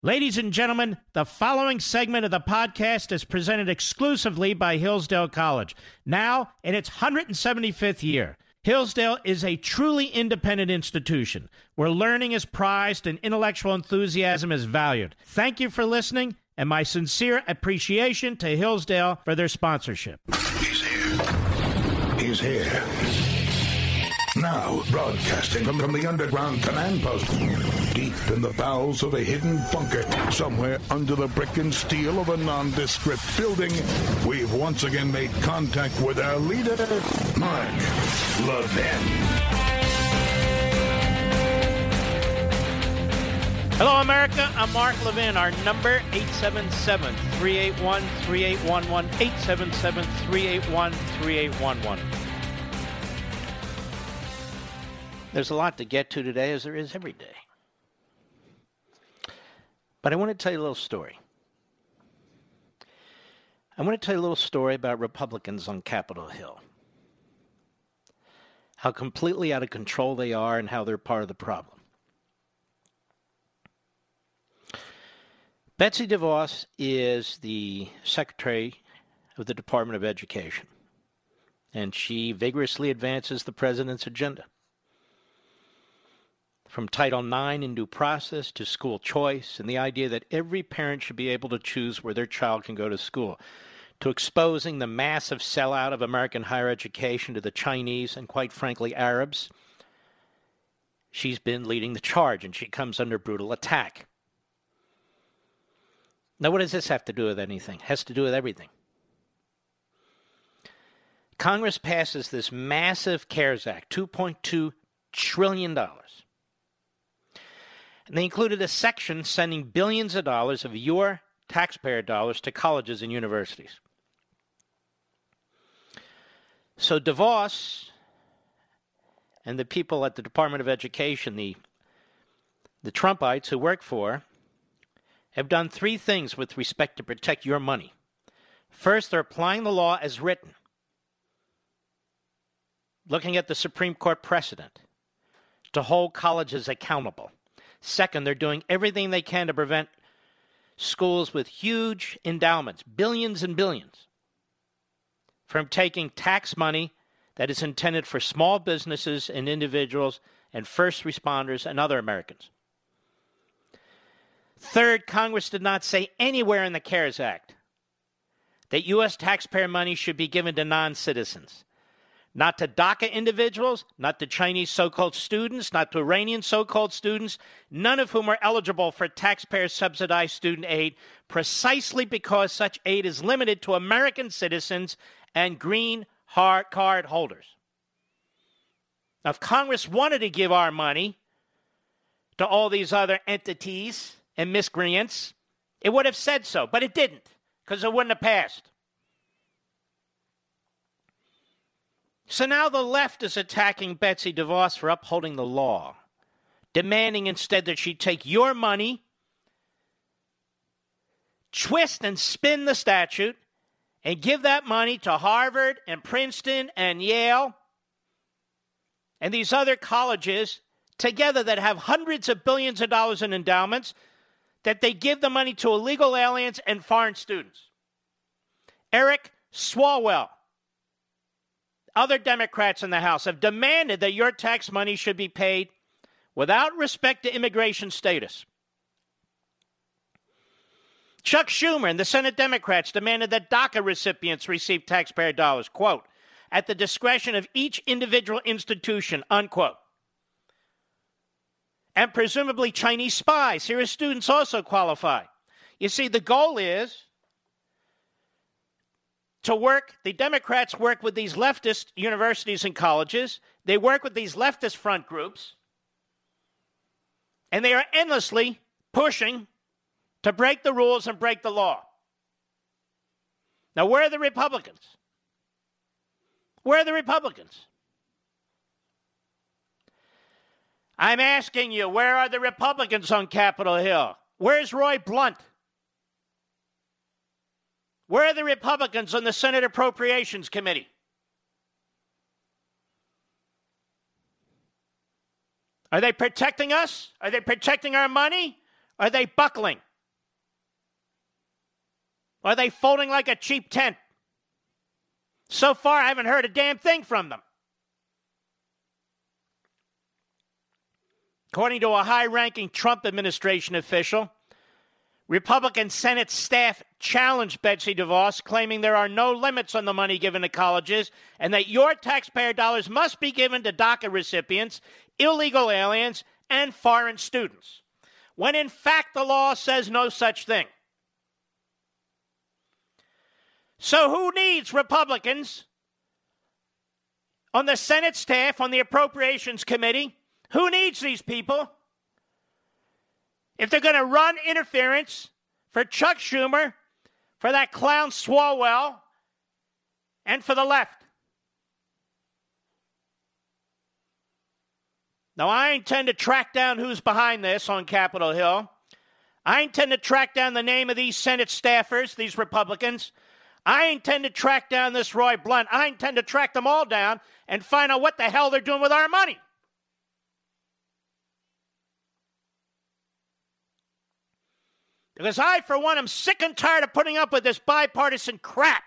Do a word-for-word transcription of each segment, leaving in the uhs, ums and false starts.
Ladies and gentlemen, the following segment of the podcast is presented exclusively by Hillsdale College, now in its one hundred seventy-fifth year. Hillsdale is a truly independent institution where learning is prized and intellectual enthusiasm is valued. Thank you for listening, and my sincere appreciation to Hillsdale for their sponsorship. He's here. He's here. Now, broadcasting from, from the underground command post, deep in the bowels of a hidden bunker, somewhere under the brick and steel of a nondescript building, we've once again made contact with our leader, Mark Levin. Hello, America. I'm Mark Levin. Our number, eight seven seven, three eight one, three eight one one, eight seven seven, three eight one, three eight one one. There's a lot to get to today, as there is every day. But I want to tell you a little story. I want to tell you a little story about Republicans on Capitol Hill. How completely out of control they are and how they're part of the problem. Betsy DeVos is the Secretary of the Department of Education, and she vigorously advances the president's agenda. From Title nine in due process to school choice and the idea that every parent should be able to choose where their child can go to school, to exposing the massive sellout of American higher education to the Chinese and, quite frankly, Arabs, she's been leading the charge, and she comes under brutal attack. Now, what does this have to do with anything? It has to do with everything. Congress passes this massive CARES Act, two point two trillion dollars. And they included a section sending billions of dollars of your taxpayer dollars to colleges and universities. So DeVos and the people at the Department of Education, the, the Trumpites who work for, have done three things with respect to protect your money. First, they're applying the law as written, looking at the Supreme Court precedent to hold colleges accountable. Second, they're doing everything they can to prevent schools with huge endowments, billions and billions, from taking tax money that is intended for small businesses and individuals and first responders and other Americans. Third, Congress did not say anywhere in the CARES Act that U S taxpayer money should be given to non-citizens. Not to DACA individuals, not to Chinese so-called students, not to Iranian so-called students, none of whom are eligible for taxpayer-subsidized student aid, precisely because such aid is limited to American citizens and green card holders. Now, if Congress wanted to give our money to all these other entities and miscreants, it would have said so, but it didn't, because it wouldn't have passed. So now the left is attacking Betsy DeVos for upholding the law, demanding instead that she take your money, twist and spin the statute, and give that money to Harvard and Princeton and Yale and these other colleges together that have hundreds of billions of dollars in endowments, that they give the money to illegal aliens and foreign students. Eric Swalwell, other Democrats in the House have demanded that your tax money should be paid without respect to immigration status. Chuck Schumer and the Senate Democrats demanded that DACA recipients receive taxpayer dollars, quote, at the discretion of each individual institution, unquote. And presumably Chinese spies. Here are students also qualify. You see, the goal is to work, the Democrats work with these leftist universities and colleges. They work with these leftist front groups. And they are endlessly pushing to break the rules and break the law. Now, where are the Republicans? Where are the Republicans? I'm asking you, where are the Republicans on Capitol Hill? Where's Roy Blunt? Where are the Republicans on the Senate Appropriations Committee? Are they protecting us? Are they protecting our money? Are they buckling Or are they folding like a cheap tent? So far, I haven't heard a damn thing from them. According to a high-ranking Trump administration official, Republican Senate staff challenged Betsy DeVos, claiming there are no limits on the money given to colleges and that your taxpayer dollars must be given to DACA recipients, illegal aliens, and foreign students, when in fact the law says no such thing. So who needs Republicans on the Senate staff, on the Appropriations Committee? Who needs these people if they're going to run interference for Chuck Schumer, for that clown Swalwell, and for the left? Now, I intend to track down who's behind this on Capitol Hill. I intend to track down the name of these Senate staffers, these Republicans. I intend to track down this Roy Blunt. I intend to track them all down and find out what the hell they're doing with our money. Because I, for one, am sick and tired of putting up with this bipartisan crap.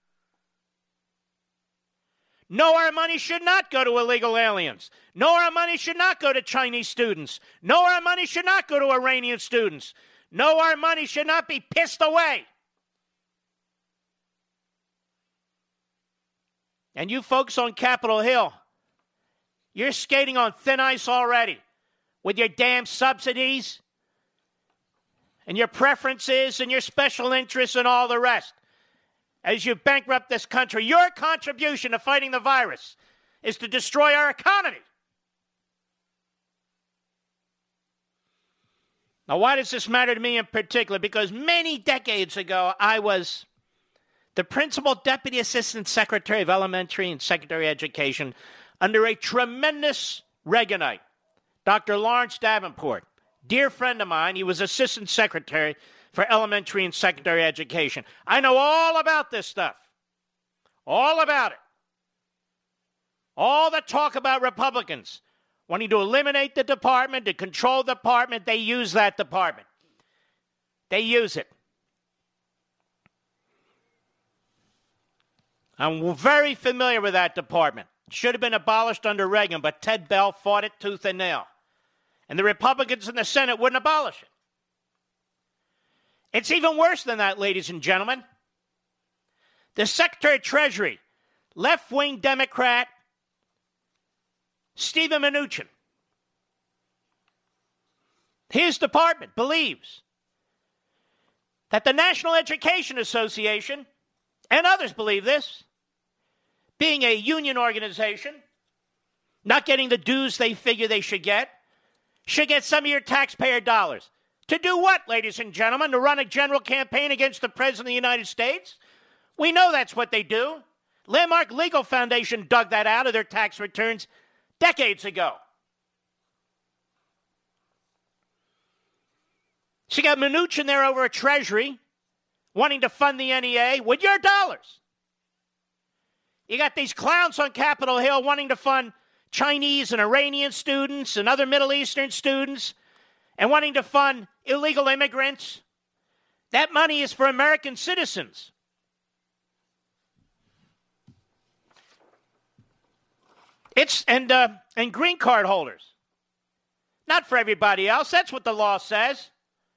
No, our money should not go to illegal aliens. No, our money should not go to Chinese students. No, our money should not go to Iranian students. No, our money should not be pissed away. And you folks on Capitol Hill, you're skating on thin ice already with your damn subsidies and your preferences and your special interests and all the rest. As you bankrupt this country, your contribution to fighting the virus is to destroy our economy. Now, why does this matter to me in particular? Because many decades ago, I was the principal deputy assistant secretary of elementary and secondary education under a tremendous Reaganite, Doctor Lawrence Davenport. Dear friend of mine, he was assistant secretary for elementary and secondary education. I know all about this stuff. All about it. All the talk about Republicans wanting to eliminate the department, to control the department, they use that department. They use it. I'm very familiar with that department. It should have been abolished under Reagan, but Ted Bell fought it tooth and nail. And the Republicans in the Senate wouldn't abolish it. It's even worse than that, ladies and gentlemen. The Secretary of Treasury, left-wing Democrat Stephen Mnuchin, his department believes that the National Education Association, and others believe this, being a union organization, not getting the dues they figure they should get, should get some of your taxpayer dollars. To do what, ladies and gentlemen? To run a general campaign against the President of the United States? We know that's what they do. Landmark Legal Foundation dug that out of their tax returns decades ago. So you got Mnuchin there over at Treasury wanting to fund the N E A with your dollars. You got these clowns on Capitol Hill wanting to fund Chinese and Iranian students and other Middle Eastern students and wanting to fund illegal immigrants. That money is for American citizens. It's and uh, and green card holders. Not for everybody else. That's what the law says.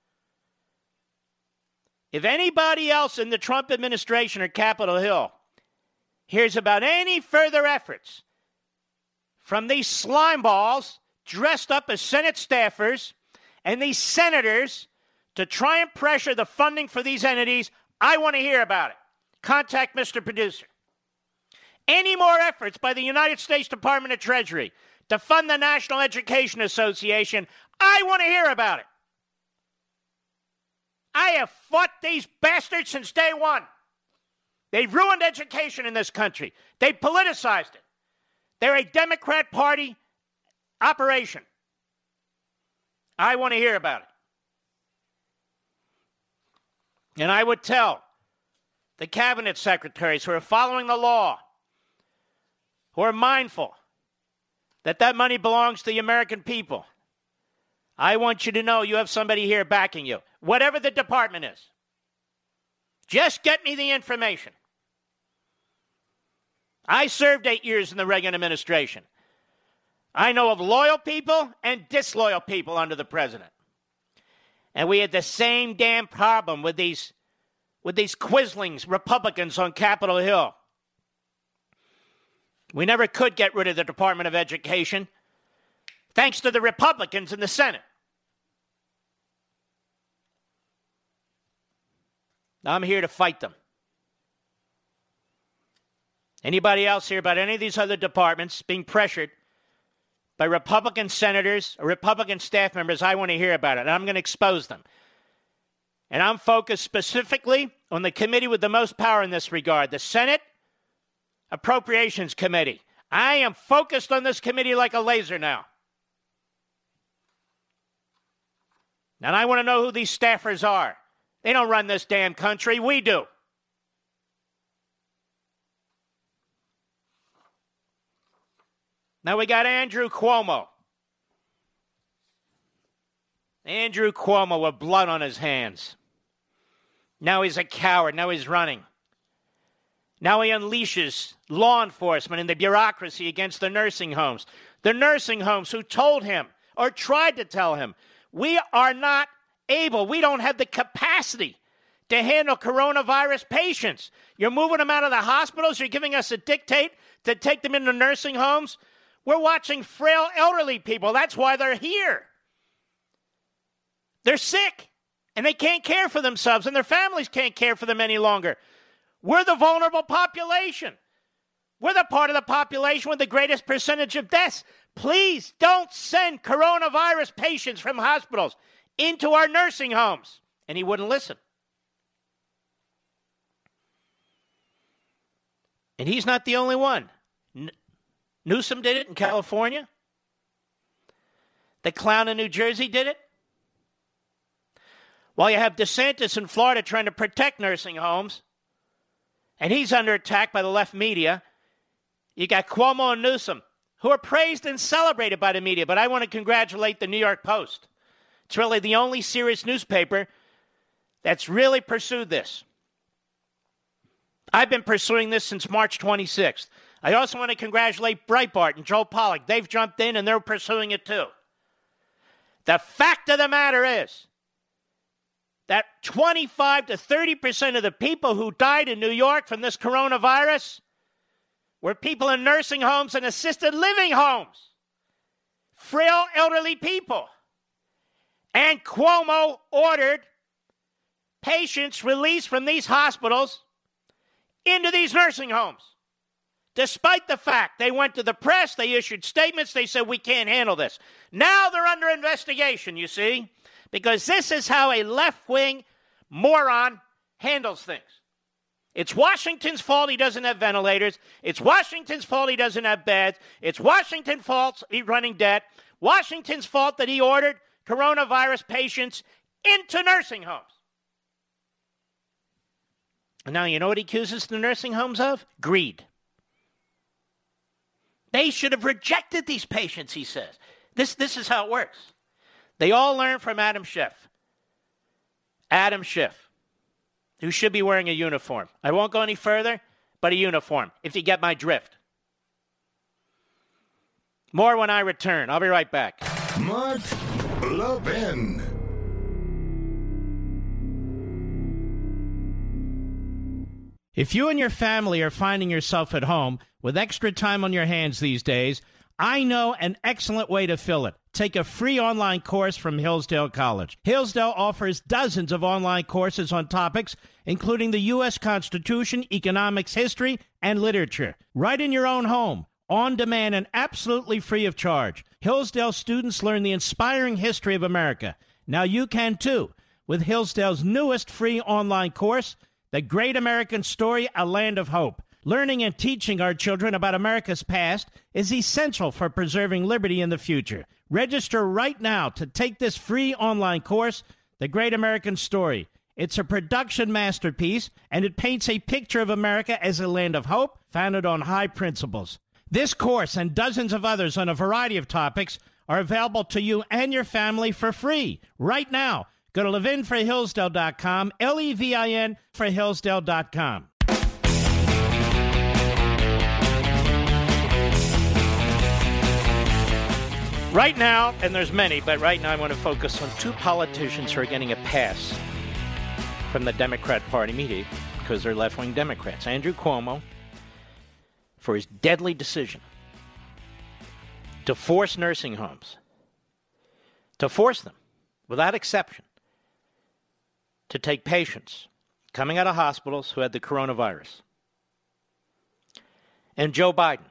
If anybody else in the Trump administration or Capitol Hill hears about any further efforts from these slime balls dressed up as Senate staffers and these senators to try and pressure the funding for these entities, I want to hear about it. Contact Mister Producer. Any more efforts by the United States Department of Treasury to fund the National Education Association, I want to hear about it. I have fought these bastards since day one. They've ruined education in this country. They politicized it. They're a Democrat Party operation. I want to hear about it. And I would tell the cabinet secretaries who are following the law, who are mindful that that money belongs to the American people, I want you to know you have somebody here backing you, whatever the department is. Just get me the information. I served eight years in the Reagan administration. I know of loyal people and disloyal people under the president. And we had the same damn problem with these, with these quislings, Republicans on Capitol Hill. We never could get rid of the Department of Education, thanks to the Republicans in the Senate. I'm here to fight them. Anybody else here about any of these other departments being pressured by Republican senators or Republican staff members, I want to hear about it, and I'm going to expose them. And I'm focused specifically on the committee with the most power in this regard, the Senate Appropriations Committee. I am focused on this committee like a laser now. And I want to know who these staffers are. They don't run this damn country. We do. Now we got Andrew Cuomo. Andrew Cuomo with blood on his hands. Now he's a coward. Now he's running. Now he unleashes law enforcement and the bureaucracy against the nursing homes. The nursing homes who told him or tried to tell him, we are not able, we don't have the capacity to handle coronavirus patients. You're moving them out of the hospitals. You're giving us a dictate to take them into nursing homes. We're watching frail elderly people. That's why they're here. They're sick, and they can't care for themselves, and their families can't care for them any longer. We're the vulnerable population. We're the part of the population with the greatest percentage of deaths. Please don't send coronavirus patients from hospitals into our nursing homes. And he wouldn't listen. And he's not the only one. N- Newsom did it in California. The clown in New Jersey did it. While you have DeSantis in Florida trying to protect nursing homes, and he's under attack by the left media, you got Cuomo and Newsom, who are praised and celebrated by the media. But I want to congratulate the New York Post. It's really the only serious newspaper that's really pursued this. I've been pursuing this since March twenty-sixth. I also want to congratulate Breitbart and Joel Pollak. They've jumped in and they're pursuing it too. The fact of the matter is that twenty-five to thirty percent of the people who died in New York from this coronavirus were people in nursing homes and assisted living homes. Frail elderly people. And Cuomo ordered patients released from these hospitals into these nursing homes. Despite the fact they went to the press, they issued statements, they said, we can't handle this. Now they're under investigation, you see, because this is how a left-wing moron handles things. It's Washington's fault he doesn't have ventilators. It's Washington's fault he doesn't have beds. It's Washington's fault he's running debt. Washington's fault that he ordered coronavirus patients into nursing homes. And now you know what he accuses the nursing homes of? Greed. They should have rejected these patients, he says. This, this is how it works. They all learn from Adam Schiff. Adam Schiff, who should be wearing a uniform. I won't go any further, but a uniform, if you get my drift. More when I return. I'll be right back. Mark Levin. If you and your family are finding yourself at home with extra time on your hands these days, I know an excellent way to fill it. Take a free online course from Hillsdale College. Hillsdale offers dozens of online courses on topics including the U S Constitution, economics, history, and literature. Right in your own home, on demand, and absolutely free of charge. Hillsdale students learn the inspiring history of America. Now you can too with Hillsdale's newest free online course, The Great American Story, A Land of Hope. Learning and teaching our children about America's past is essential for preserving liberty in the future. Register right now to take this free online course, The Great American Story. It's a production masterpiece, and it paints a picture of America as a land of hope founded on high principles. This course and dozens of others on a variety of topics are available to you and your family for free right now. Go to levin for hillsdale dot com, L E V I N for hillsdale dot com. Right now, and there's many, but right now I want to focus on two politicians who are getting a pass from the Democrat Party media because they're left-wing Democrats. Andrew Cuomo, for his deadly decision to force nursing homes, to force them, without exception, to take patients coming out of hospitals who had the coronavirus. And Joe Biden.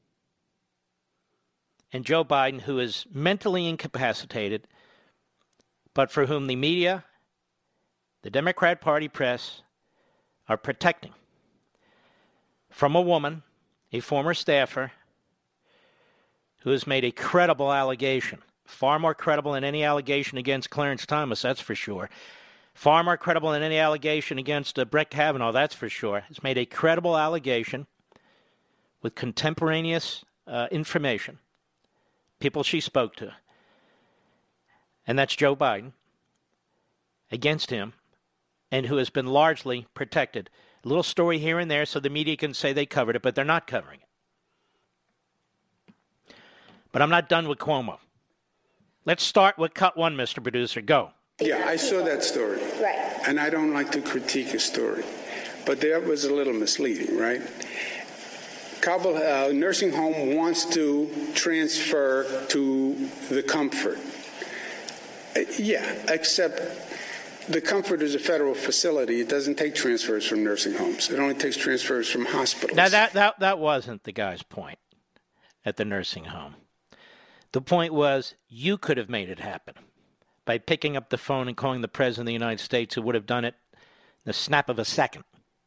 And Joe Biden, who is mentally incapacitated, but for whom the media, the Democrat Party press, are protecting from a woman, a former staffer, who has made a credible allegation, far more credible than any allegation against Clarence Thomas, that's for sure, far more credible than any allegation against uh, Brett Kavanaugh, that's for sure, has made a credible allegation with contemporaneous uh, information, people she spoke to, and that's Joe Biden, against him, and who has been largely protected. A little story here and there so the media can say they covered it, but they're not covering it. But I'm not done with Cuomo. Let's start with cut one, Mister Producer. Go. Yeah, I saw that story. Right. And I don't like to critique a story, but that was a little misleading, right? Cabo uh, nursing home wants to transfer to the Comfort. Uh, yeah, except the Comfort is a federal facility. It doesn't take transfers from nursing homes. It only takes transfers from hospitals. Now, that, that, that wasn't the guy's point at the nursing home. The point was you could have made it happen by picking up the phone and calling the President of the United States, who would have done it in the snap of a second.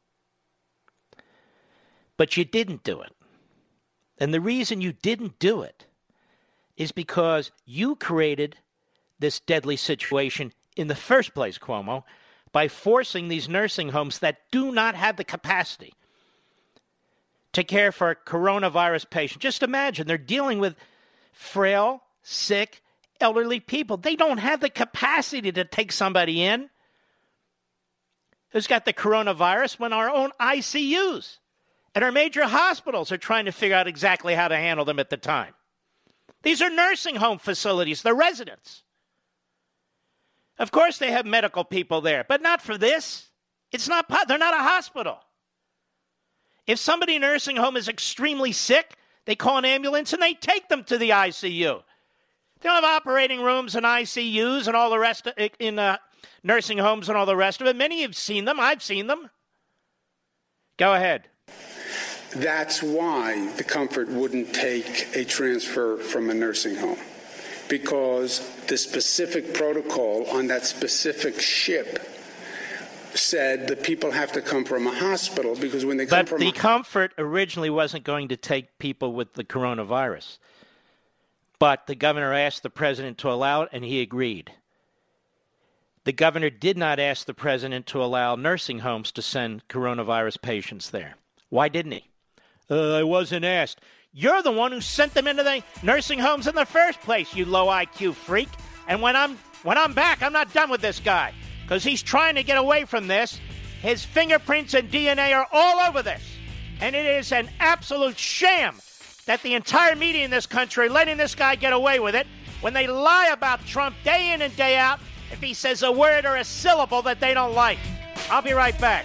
But you didn't do it. And the reason you didn't do it is because you created this deadly situation in the first place, Cuomo, by forcing these nursing homes that do not have the capacity to care for coronavirus patients. Just imagine, they're dealing with frail, sick, elderly people. They don't have the capacity to take somebody in who's got the coronavirus when our own I C Us and our major hospitals are trying to figure out exactly how to handle them at the time. These are nursing home facilities. They're residents. Of course they have medical people there, but not for this. It's not, they're not a hospital. If somebody in a nursing home is extremely sick, they call an ambulance and they take them to the I C U. They don't have operating rooms and I C Us and all the rest of it in uh, nursing homes and all the rest of it. Many have seen them. I've seen them. Go ahead. That's why the Comfort wouldn't take a transfer from a nursing home, because the specific protocol on that specific ship said that people have to come from a hospital, because when they come but from the a... Comfort originally wasn't going to take people with the coronavirus. But the governor asked the president to allow it, and he agreed. The governor did not ask the president to allow nursing homes to send coronavirus patients there. Why didn't he? Uh, I wasn't asked. You're the one who sent them into the nursing homes in the first place, you low I Q freak. And when I'm when I'm back, I'm not done with this guy, because he's trying to get away from this. His fingerprints and D N A are all over this. And it is an absolute sham that the entire media in this country are letting this guy get away with it when they lie about Trump day in and day out if he says a word or a syllable that they don't like. I'll be right back.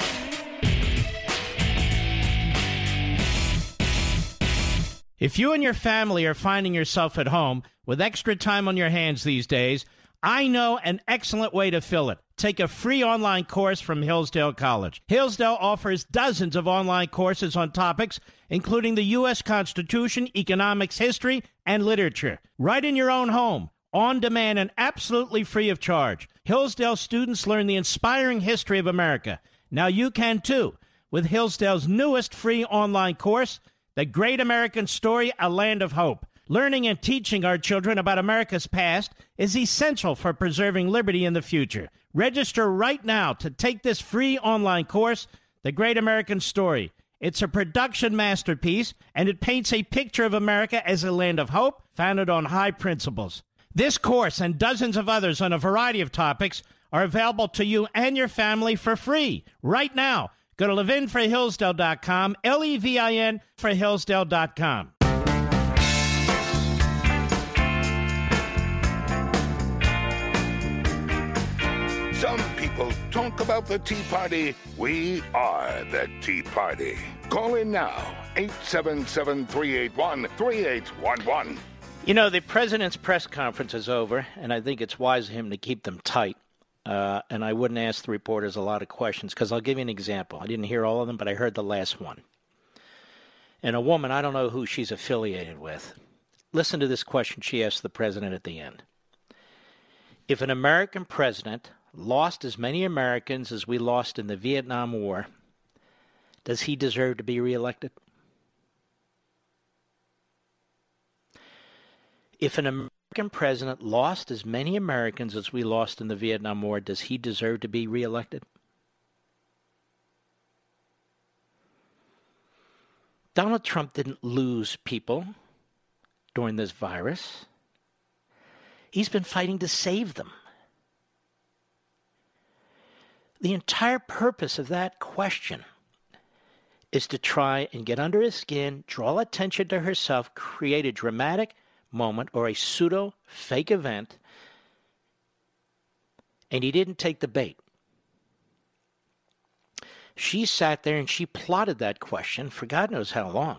If you and your family are finding yourself at home with extra time on your hands these days, I know an excellent way to fill it. Take a free online course from Hillsdale College. Hillsdale offers dozens of online courses on topics including the U S Constitution, economics, history, and literature. Right in your own home, on demand, and absolutely free of charge. Hillsdale students learn the inspiring history of America. Now you can too with Hillsdale's newest free online course, The Great American Story, A Land of Hope. Learning and teaching our children about America's past is essential for preserving liberty in the future. Register right now to take this free online course, The Great American Story. It's a production masterpiece, and it paints a picture of America as a land of hope founded on high principles. This course and dozens of others on a variety of topics are available to you and your family for free right now. Go to levin for hillsdale dot com, L E V I N for hillsdale dot com. Some people talk about the Tea Party. We are the Tea Party. Call in now, eight seven seven, three eight one, three eight one one. You know, the president's press conference is over, and I think it's wise of him to keep them tight. Uh, and I wouldn't ask the reporters a lot of questions, because I'll give you an example. I didn't hear all of them, but I heard the last one. And a woman, I don't know who she's affiliated with. Listen to this question she asked the president at the end. If an American president lost as many Americans as we lost in the Vietnam War, does he deserve to be reelected? If an American president lost as many Americans as we lost in the Vietnam War, does he deserve to be reelected? Donald Trump didn't lose people during this virus. He's been fighting to save them. The entire purpose of that question is to try and get under his skin, draw attention to herself, create a dramatic moment or a pseudo fake event, and he didn't take the bait. She sat there and she plotted that question for God knows how long.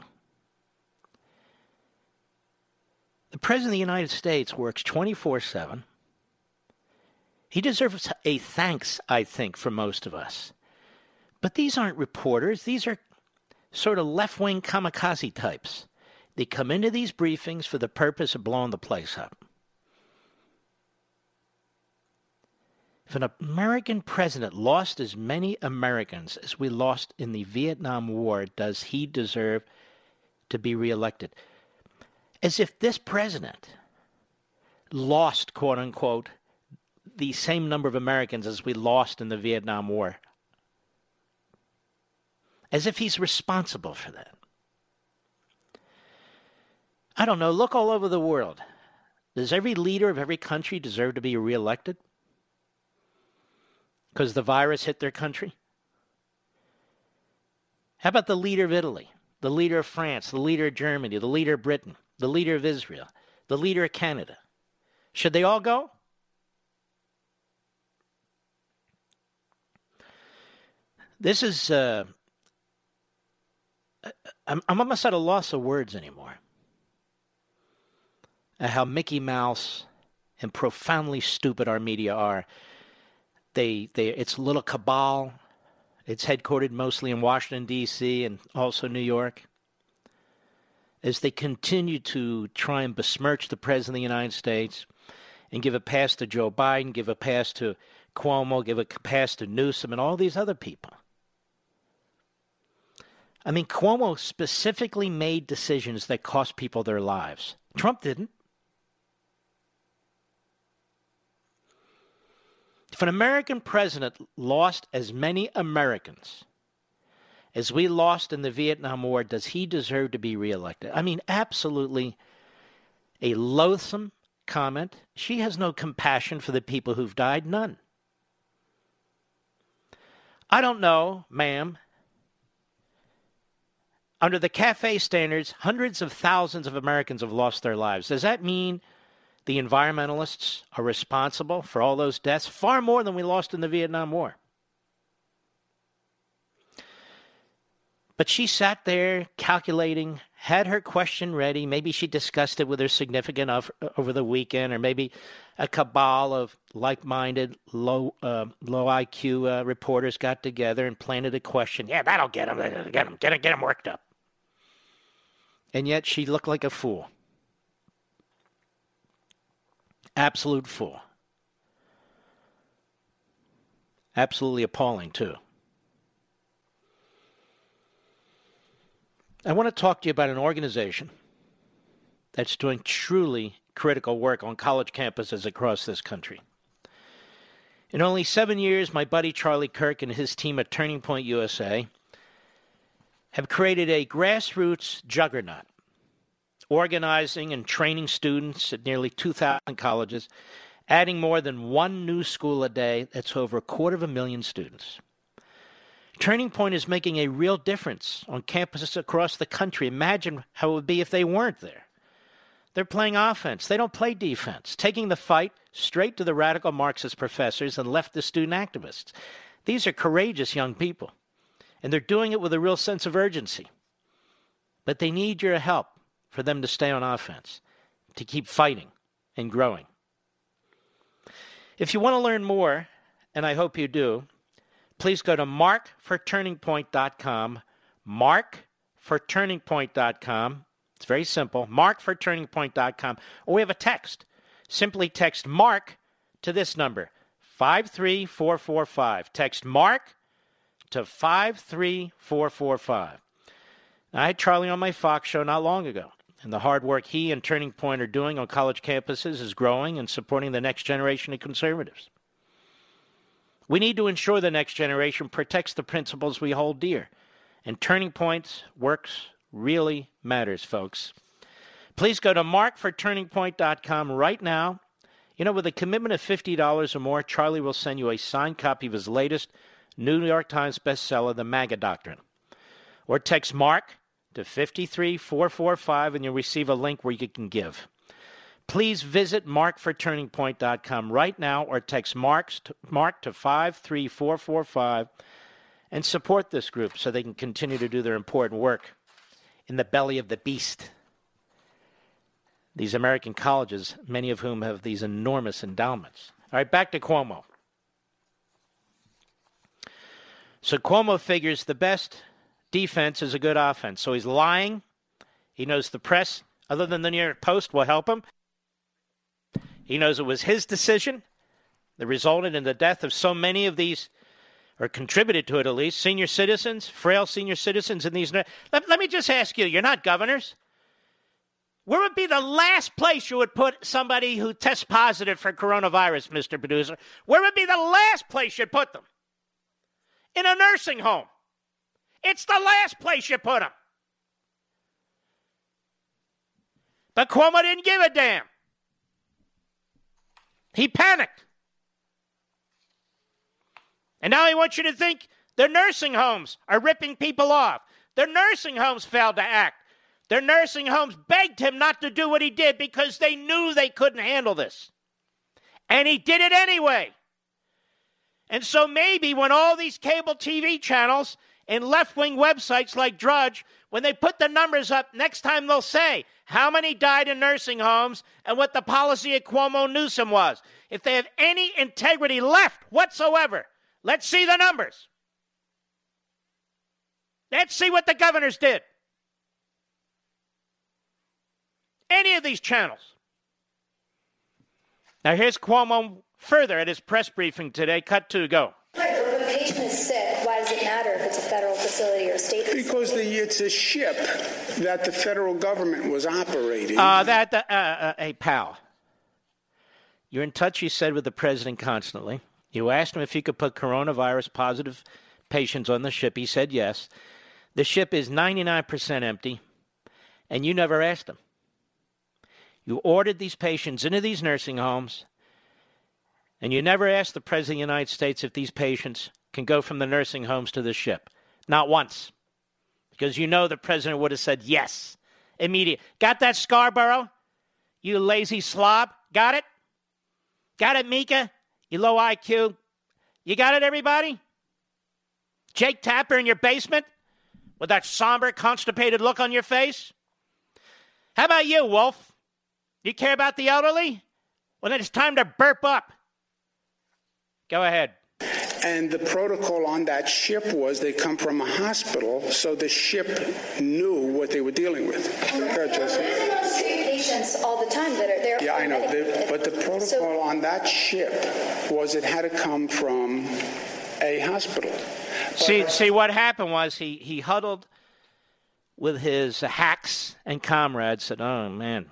The President of the United States works twenty-four seven. He deserves a thanks, I think, for most of us. But these aren't reporters. These are sort of left-wing kamikaze types. They come into these briefings for the purpose of blowing the place up. If an American president lost as many Americans as we lost in the Vietnam War, does he deserve to be reelected? As if this president lost, quote unquote, the same number of Americans as we lost in the Vietnam War. As if he's responsible for that. I don't know, look all over the world. Does every leader of every country deserve to be reelected? Because the virus hit their country? How about the leader of Italy, the leader of France, the leader of Germany, the leader of Britain, the leader of Israel, the leader of Canada? Should they all go? This is, uh, I'm, I'm almost at a loss of words anymore. Uh, how Mickey Mouse and profoundly stupid our media are. They, they, it's a little cabal. It's headquartered mostly in Washington, D C and also New York. As they continue to try and besmirch the President of the United States and give a pass to Joe Biden, give a pass to Cuomo, give a pass to Newsom and all these other people. I mean, Cuomo specifically made decisions that cost people their lives. Trump didn't. If an American president lost as many Americans as we lost in the Vietnam War, does he deserve to be reelected? I mean, absolutely a loathsome comment. She has no compassion for the people who've died. None. I don't know, ma'am. Under the CAFE standards, hundreds of thousands of Americans have lost their lives. Does that mean the environmentalists are responsible for all those deaths? Far more than we lost in the Vietnam War. But she sat there calculating, had her question ready. Maybe she discussed it with her significant of, over the weekend, or maybe a cabal of like-minded, low, uh, low I Q uh, reporters got together and planted a question. Yeah, that'll get them, get them, get them, get them worked up. And yet she looked like a fool. Absolute fool. Absolutely appalling, too. I want to talk to you about an organization that's doing truly critical work on college campuses across this country. In only seven years, my buddy Charlie Kirk and his team at Turning Point U S A have created a grassroots juggernaut organizing and training students at nearly two thousand colleges, adding more than one new school a day. That's over a quarter of a million students. Turning Point is making a real difference on campuses across the country. Imagine how it would be if they weren't there. They're playing offense. They don't play defense, taking the fight straight to the radical Marxist professors and leftist student activists. These are courageous young people, and they're doing it with a real sense of urgency. But they need your help for them to stay on offense, to keep fighting and growing. If you want to learn more, and I hope you do, please go to mark for turning point dot com, mark for turning point dot com. It's very simple, mark for turning point dot com. Or we have a text. Simply text MARK to this number, five three four four five. Text MARK to five three four four five. I had Charlie on my Fox show not long ago, and the hard work he and Turning Point are doing on college campuses is growing and supporting the next generation of conservatives. We need to ensure the next generation protects the principles we hold dear. And Turning Point's works really matters, folks. Please go to mark for turning point dot com right now. You know, with a commitment of fifty dollars or more, Charlie will send you a signed copy of his latest New York Times bestseller, The MAGA Doctrine. Or text MARK to five three four four five and you'll receive a link where you can give. Please visit mark for turning point dot com right now or text Marks to, Mark to five three four four five and support this group so they can continue to do their important work in the belly of the beast. These American colleges, many of whom have these enormous endowments. All right, back to Cuomo. So Cuomo figures the best defense is a good offense. So he's lying. He knows the press, other than the New York Post, will help him. He knows it was his decision that resulted in the death of so many of these, or contributed to it at least, senior citizens, frail senior citizens in these. Let, let me just ask you, you're not governors. Where would be the last place you would put somebody who tests positive for coronavirus, Mister Producer? Where would be the last place you'd put them? In a nursing home. It's the last place you put them. But Cuomo didn't give a damn. He panicked. And now he wants you to think their nursing homes are ripping people off. Their nursing homes failed to act. Their nursing homes begged him not to do what he did because they knew they couldn't handle this. And he did it anyway. And so maybe when all these cable T V channels and left-wing websites like Drudge, when they put the numbers up, next time they'll say how many died in nursing homes and what the policy of Cuomo Newsom was. If they have any integrity left whatsoever, let's see the numbers. Let's see what the governors did. Any of these channels. Now here's Cuomo further at his press briefing today. Cut two, go. Right, but when a patient is sick, why does it matter if it's a federal facility or a state facility? Because the, it's a ship that the federal government was operating. Uh, that, uh, uh, hey, pal. You're in touch, you said, with the president constantly. You asked him if he could put coronavirus positive patients on the ship. He said yes. The ship is ninety-nine percent empty, and you never asked him. You ordered these patients into these nursing homes, and you never asked the President of the United States if these patients can go from the nursing homes to the ship. Not once. Because you know the President would have said yes. Immediate. Got that, Scarborough? You lazy slob? Got it? Got it, Mika? You low I Q? You got it, everybody? Jake Tapper in your basement? With that somber, constipated look on your face? How about you, Wolf? You care about the elderly? Well, then it's time to burp up. Go ahead. And the protocol on that ship was they come from a hospital, so the ship knew what they were dealing with. Go, Jesse. There's patients all the time that are there. Yeah, I know. The, but the protocol so, on that ship was it had to come from a hospital. See, but, see, what happened was he, he huddled with his hacks and comrades, said, oh, man,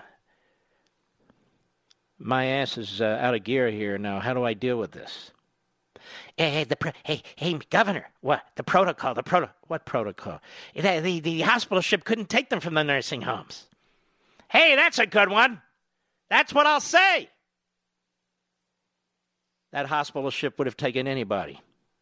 my ass is uh, out of gear here now. How do I deal with this? Hey, hey, the pro- hey, hey, Governor, what? The protocol, the proto- what protocol? The, the, the hospital ship couldn't take them from the nursing homes. Hey, that's a good one. That's what I'll say. That hospital ship would have taken anybody.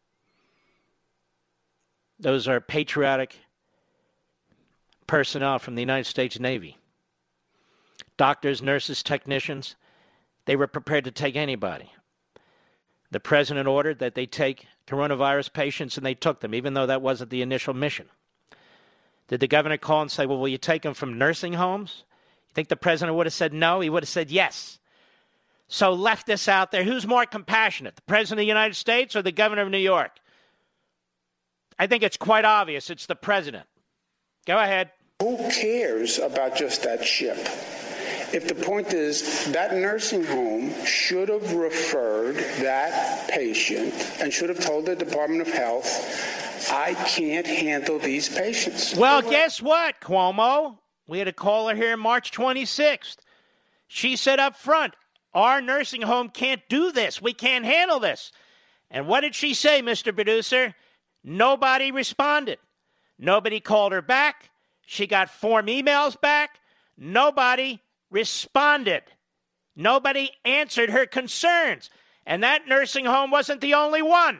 Those are patriotic personnel from the United States Navy. Doctors, nurses, technicians, they were prepared to take anybody. The president ordered that they take coronavirus patients, and they took them, even though that wasn't the initial mission. Did the governor call and say, well, will you take them from nursing homes? You think the president would have said no? He would have said yes. So leftists out there, who's more compassionate, the president of the United States or the governor of New York? I think it's quite obvious it's the president. Go ahead. Who cares about just that ship? If the point is that nursing home should have referred that patient and should have told the Department of Health, I can't handle these patients. Well, guess what, Cuomo? We had a caller here March twenty-sixth. She said up front, our nursing home can't do this. We can't handle this. And what did she say, Mister Producer? Nobody responded. Nobody called her back. She got form emails back. Nobody responded. Nobody answered her concerns. And that nursing home wasn't the only one.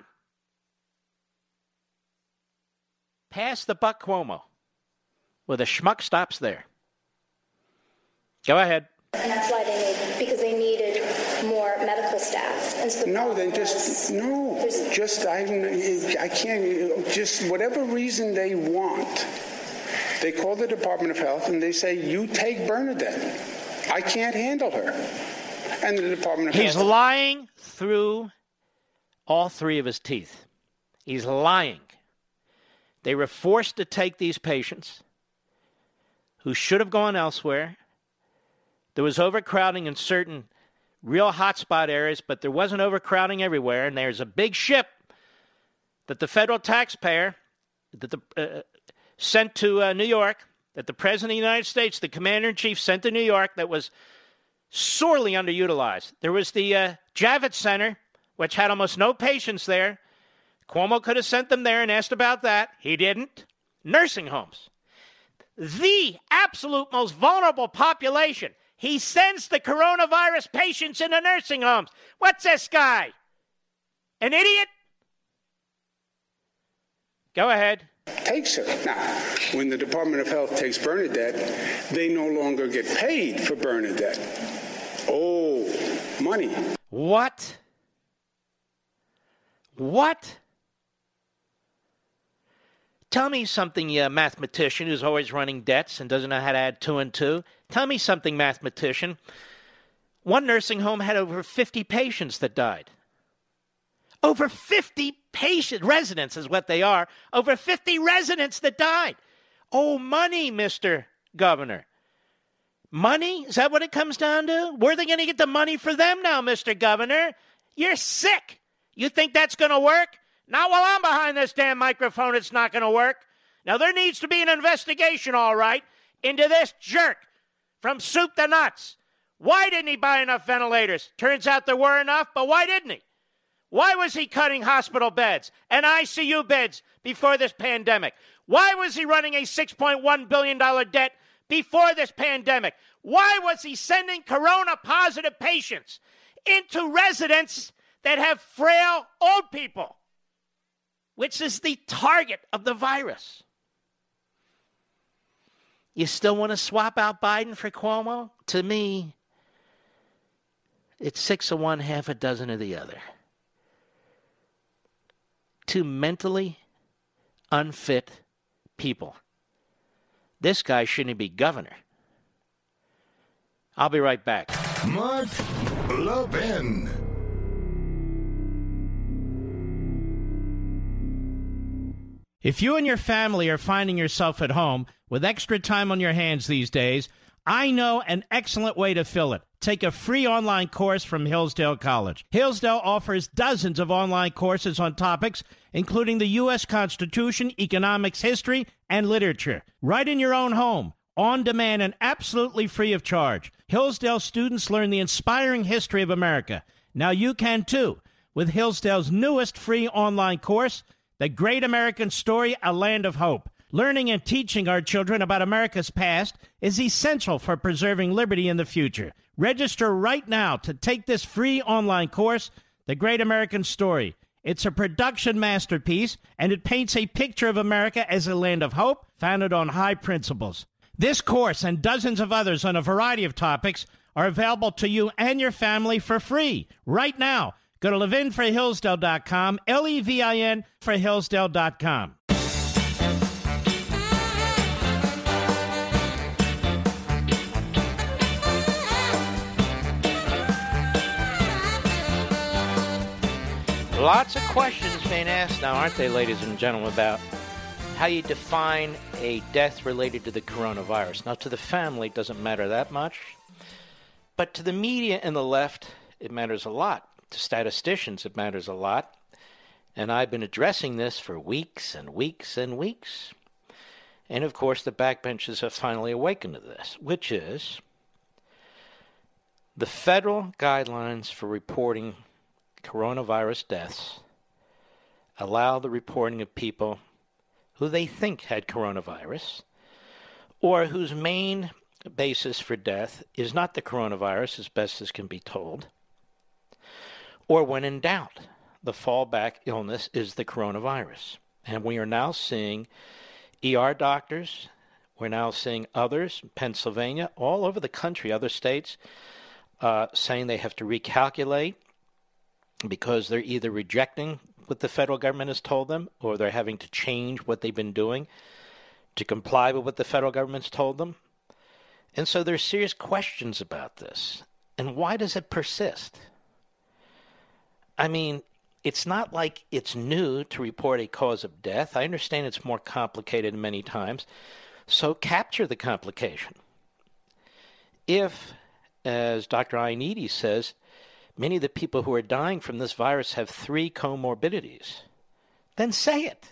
Pass the buck, Cuomo. Well, the schmuck stops there. Go ahead. And that's why they need, because they needed more medical staff. And so the no, then just, no, just, I, I can't, just whatever reason they want. They call the Department of Health and they say, you take Bernadette. I can't handle her. And the Department of He's Health. He's lying through all three of his teeth. He's lying. They were forced to take these patients who should have gone elsewhere. There was overcrowding in certain real hotspot areas, but there wasn't overcrowding everywhere. And there's a big ship that the federal taxpayer that the, uh, sent to uh, New York, that the President of the United States, the Commander-in-Chief, sent to New York that was sorely underutilized. There was the uh, Javits Center, which had almost no patients there. Cuomo could have sent them there and asked about that. He didn't. Nursing homes. The absolute most vulnerable population. He sends the coronavirus patients into nursing homes. What's this guy? An idiot? Go ahead. Takes her. Now, when the Department of Health takes Bernadette, they no longer get paid for Bernadette. Oh, money. What? What? Tell me something, you mathematician who's always running debts and doesn't know how to add two and two. Tell me something, mathematician. One nursing home had over fifty patients that died. Over fifty patient residents is what they are. Over fifty residents that died. Oh, money, Mister Governor. Money? Is that what it comes down to? Where are they going to get the money for them now, Mister Governor? You're sick. You think that's going to work? Not while I'm behind this damn microphone, it's not going to work. Now, there needs to be an investigation, all right, into this jerk from soup to nuts. Why didn't he buy enough ventilators? Turns out there were enough, but why didn't he? Why was he cutting hospital beds and I C U beds before this pandemic? Why was he running a six point one billion dollars debt before this pandemic? Why was he sending corona-positive patients into residents that have frail old people, which is the target of the virus? You still want to swap out Biden for Cuomo? To me, it's six of one, half a dozen of the other. Two mentally unfit people. This guy shouldn't be governor. I'll be right back. Mark Levin. If you and your family are finding yourself at home with extra time on your hands these days, I know an excellent way to fill it. Take a free online course from Hillsdale College. Hillsdale offers dozens of online courses on topics including the U S Constitution, economics, history, and literature. Right in your own home, on demand, and absolutely free of charge. Hillsdale students learn the inspiring history of America. Now you can too with Hillsdale's newest free online course, The Great American Story, A Land of Hope. Learning and teaching our children about America's past is essential for preserving liberty in the future. Register right now to take this free online course, The Great American Story. It's a production masterpiece, and it paints a picture of America as a land of hope founded on high principles. This course and dozens of others on a variety of topics are available to you and your family for free right now. Go to levin for hillsdale dot com, L E V I N for hillsdale dot com. Lots of questions being asked now, aren't they, ladies and gentlemen, about how you define a death related to the coronavirus. Now, to the family, it doesn't matter that much. But to the media and the left, it matters a lot. To statisticians, it matters a lot. And I've been addressing this for weeks and weeks and weeks. And, of course, the backbenchers have finally awakened to this, which is the federal guidelines for reporting coronavirus deaths allow the reporting of people who they think had coronavirus, or whose main basis for death is not the coronavirus, as best as can be told, or when in doubt, the fallback illness is the coronavirus. And we are now seeing E R doctors, we're now seeing others, Pennsylvania, all over the country, other states, uh, saying they have to recalculate because they're either rejecting what the federal government has told them, or they're having to change what they've been doing to comply with what the federal government's told them. And so there's serious questions about this. And why does it persist? I mean, it's not like it's new to report a cause of death. I understand it's more complicated many times. So capture the complication. If, as Doctor Ioannidis says, many of the people who are dying from this virus have three comorbidities, then say it.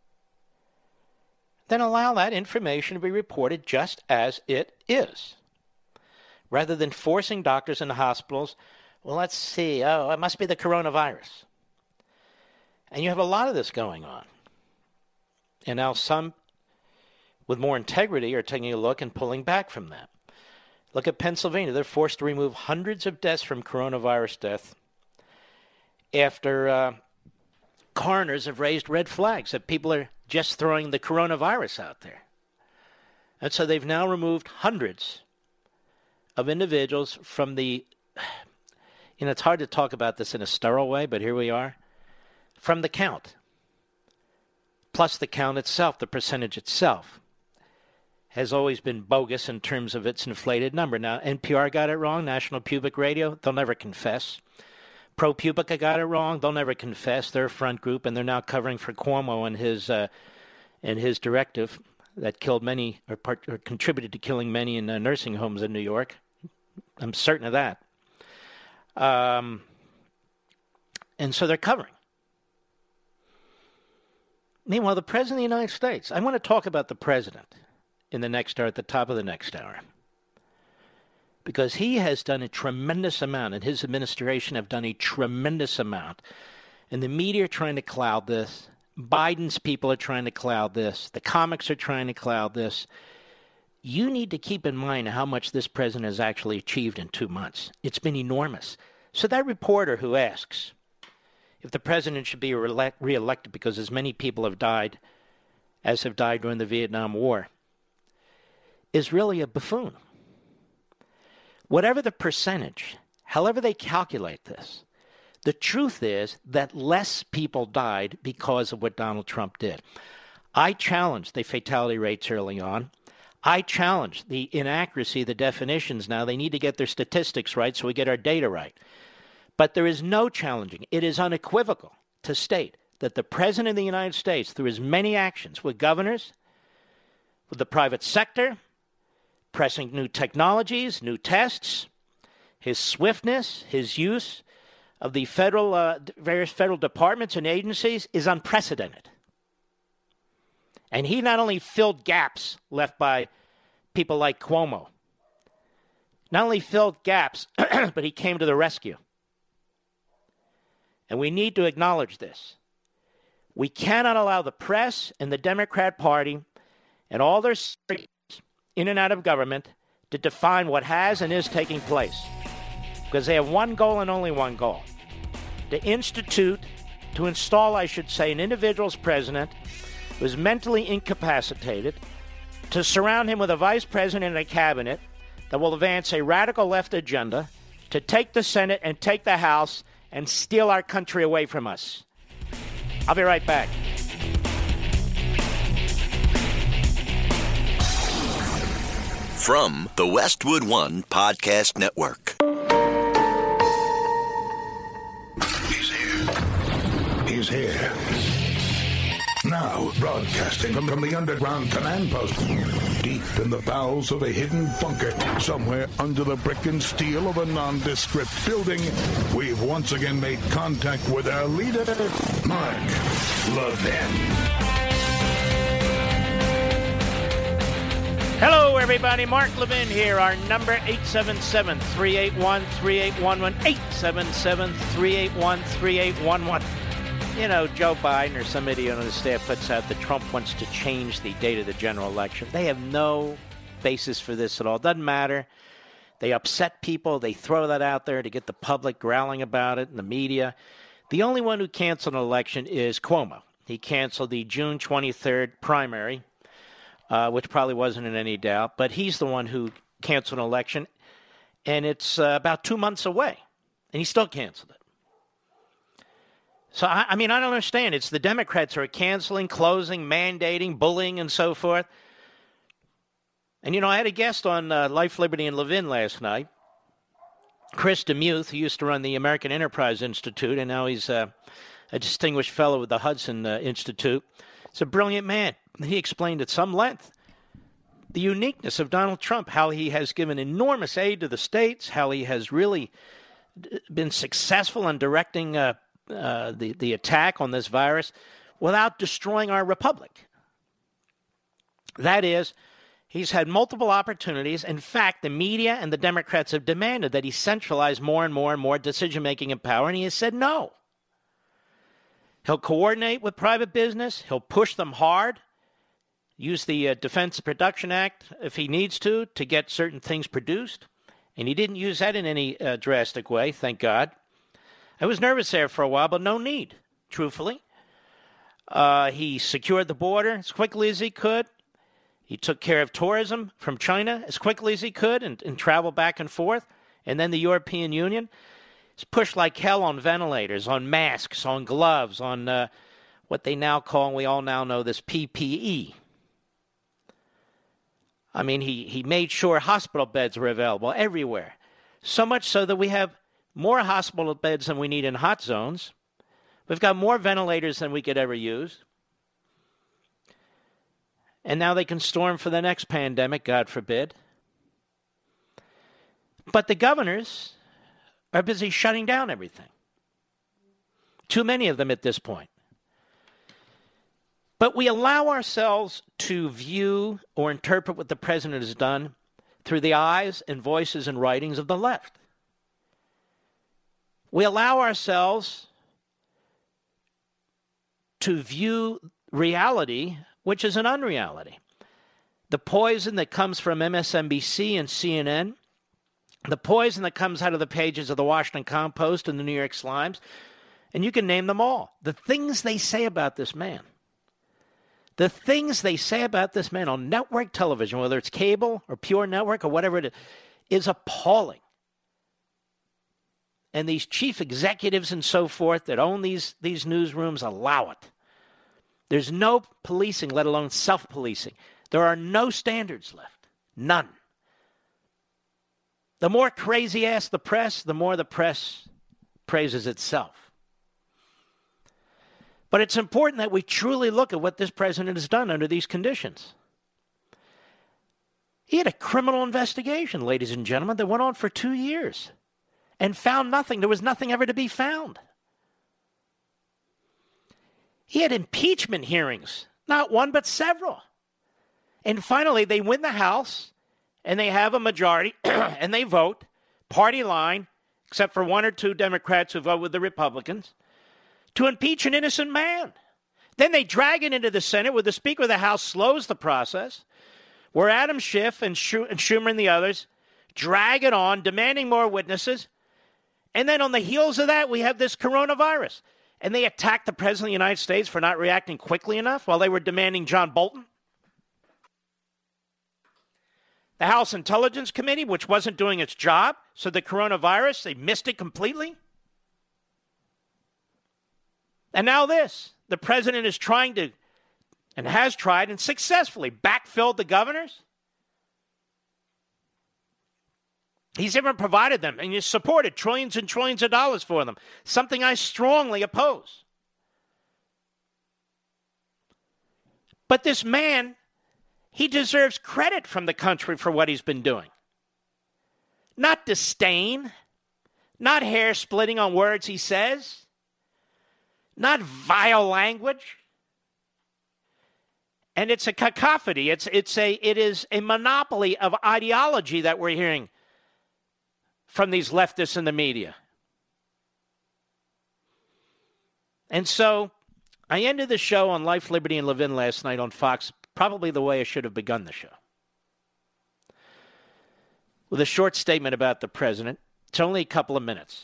Then allow that information to be reported just as it is, rather than forcing doctors and hospitals, well, let's see, oh, it must be the coronavirus. And you have a lot of this going on. And now some with more integrity are taking a look and pulling back from that. Look at Pennsylvania. They're forced to remove hundreds of deaths from coronavirus death after uh, coroners have raised red flags that people are just throwing the coronavirus out there. And so they've now removed hundreds of individuals from the, you know, it's hard to talk about this in a sterile way, but here we are, from the count, plus the count itself, the percentage itself, has always been bogus in terms of its inflated number. Now, N P R got it wrong, National Pubic Radio, they'll never confess. ProPublica got it wrong, they'll never confess. They're a front group, and they're now covering for Cuomo and his uh, and his directive that killed many, or, part, or contributed to killing many in uh, nursing homes in New York. I'm certain of that. Um, and so they're covering. Meanwhile, the President of the United States, I want to talk about the President in the next hour, at the top of the next hour, because he has done a tremendous amount, and his administration have done a tremendous amount, and the media are trying to cloud this. Biden's people are trying to cloud this. The comics are trying to cloud this. You need to keep in mind how much this president has actually achieved in two months. It's been enormous. So that reporter who asks if the president should be re- reelected because as many people have died as have died during the Vietnam War is really a buffoon. Whatever the percentage, however they calculate this, the truth is that less people died because of what Donald Trump did. I challenged the fatality rates early on. I challenged the inaccuracy of the definitions now. They need to get their statistics right so we get our data right. But there is no challenging. It is unequivocal to state that the President of the United States, through his many actions with governors, with the private sector, pressing new technologies, new tests, his swiftness, his use of the federal, uh, various federal departments and agencies is unprecedented. And he not only filled gaps left by people like Cuomo, not only filled gaps, but he came to the rescue. And we need to acknowledge this. We cannot allow the press and the Democrat Party and all their in and out of government to define what has and is taking place. Because they have one goal and only one goal. To institute, to install, I should say, an individual as president who is mentally incapacitated, to surround him with a vice president and a cabinet that will advance a radical left agenda, to take the Senate and take the House and steal our country away from us. I'll be right back. From the Westwood One Podcast Network. He's here. He's here. Now, broadcasting from, from the underground command post, deep in the bowels of a hidden bunker, somewhere under the brick and steel of a nondescript building, we've once again made contact with our leader, Mark Levin. Hello, everybody. Mark Levin here. Our number, eight seven seven, three eight one, three eight one one, eight seven seven, three eight one, three eight one one. You know, Joe Biden or some idiot on the staff puts out that Trump wants to change the date of the general election. They have no basis for this at all. Doesn't matter. They upset people. They throw that out there to get the public growling about it in the media. The only one who canceled an election is Cuomo. He canceled the June twenty-third primary, uh, which probably wasn't in any doubt. But he's the one who canceled an election, and it's uh, about two months away, and he still canceled it. So, I, I mean, I don't understand. It's the Democrats who are canceling, closing, mandating, bullying, and so forth. And, you know, I had a guest on uh, Life, Liberty, and Levin last night, Chris DeMuth, who used to run the American Enterprise Institute, and now he's uh, a distinguished fellow with the Hudson uh, Institute. He's a brilliant man. He explained at some length the uniqueness of Donald Trump, how he has given enormous aid to the states, how he has really been successful in directing uh, uh, the, the attack on this virus without destroying our republic. That is, he's had multiple opportunities. In fact, the media and the Democrats have demanded that he centralize more and more and more decision-making and power, and he has said no. He'll coordinate with private business. He'll push them hard, use the uh, Defense Production Act if he needs to, to get certain things produced. And he didn't use that in any uh, drastic way, thank God. I was nervous there for a while, but no need, truthfully. Uh, he secured the border as quickly as he could. He took care of tourism from China as quickly as he could and, and traveled back and forth. And then the European Union is pushed like hell on ventilators, on masks, on gloves, on uh, what they now call, and we all now know this, P P E. I mean, he, he made sure hospital beds were available everywhere. So much so that we have more hospital beds than we need in hot zones. We've got more ventilators than we could ever use. And now they can storm for the next pandemic, God forbid. But the governors are busy shutting down everything. Too many of them at this point. But we allow ourselves to view or interpret what the president has done through the eyes and voices and writings of the left. We allow ourselves to view reality, which is an unreality. The poison that comes from M S N B C and C N N, the poison that comes out of the pages of the Washington Compost and the New York Slimes, and you can name them all. The things they say about this man, the things they say about this man on network television, whether it's cable or pure network or whatever it is, is appalling. And these chief executives and so forth that own these, these newsrooms allow it. There's no policing, let alone self-policing. There are no standards left. None. The more crazy-ass the press, the more the press praises itself. But it's important that we truly look at what this president has done under these conditions. He had a criminal investigation, ladies and gentlemen, that went on for two years and found nothing. There was nothing ever to be found. He had impeachment hearings, not one but several. And finally, they win the House, and they have a majority, and they vote, party line, except for one or two Democrats who vote with the Republicans, to impeach an innocent man. Then they drag it into the Senate where the Speaker of the House slows the process, where Adam Schiff and Schumer and the others drag it on, demanding more witnesses. And then on the heels of that, we have this coronavirus. And they attack the President of the United States for not reacting quickly enough while they were demanding John Bolton. The House Intelligence Committee, which wasn't doing its job, so the coronavirus, they missed it completely. And now this. The president is trying to, and has tried, and successfully backfilled the governors. He's even provided them, and he's supported trillions and trillions of dollars for them, something I strongly oppose. But this man, he deserves credit from the country for what he's been doing. Not disdain, not hair splitting on words he says, not vile language. And it's a cacophony. It's it's a it is a monopoly of ideology that we're hearing from these leftists in the media. And so I ended the show on Life, Liberty, and Levin last night on Fox, probably the way I should have begun the show, with a short statement about the president. It's only a couple of minutes.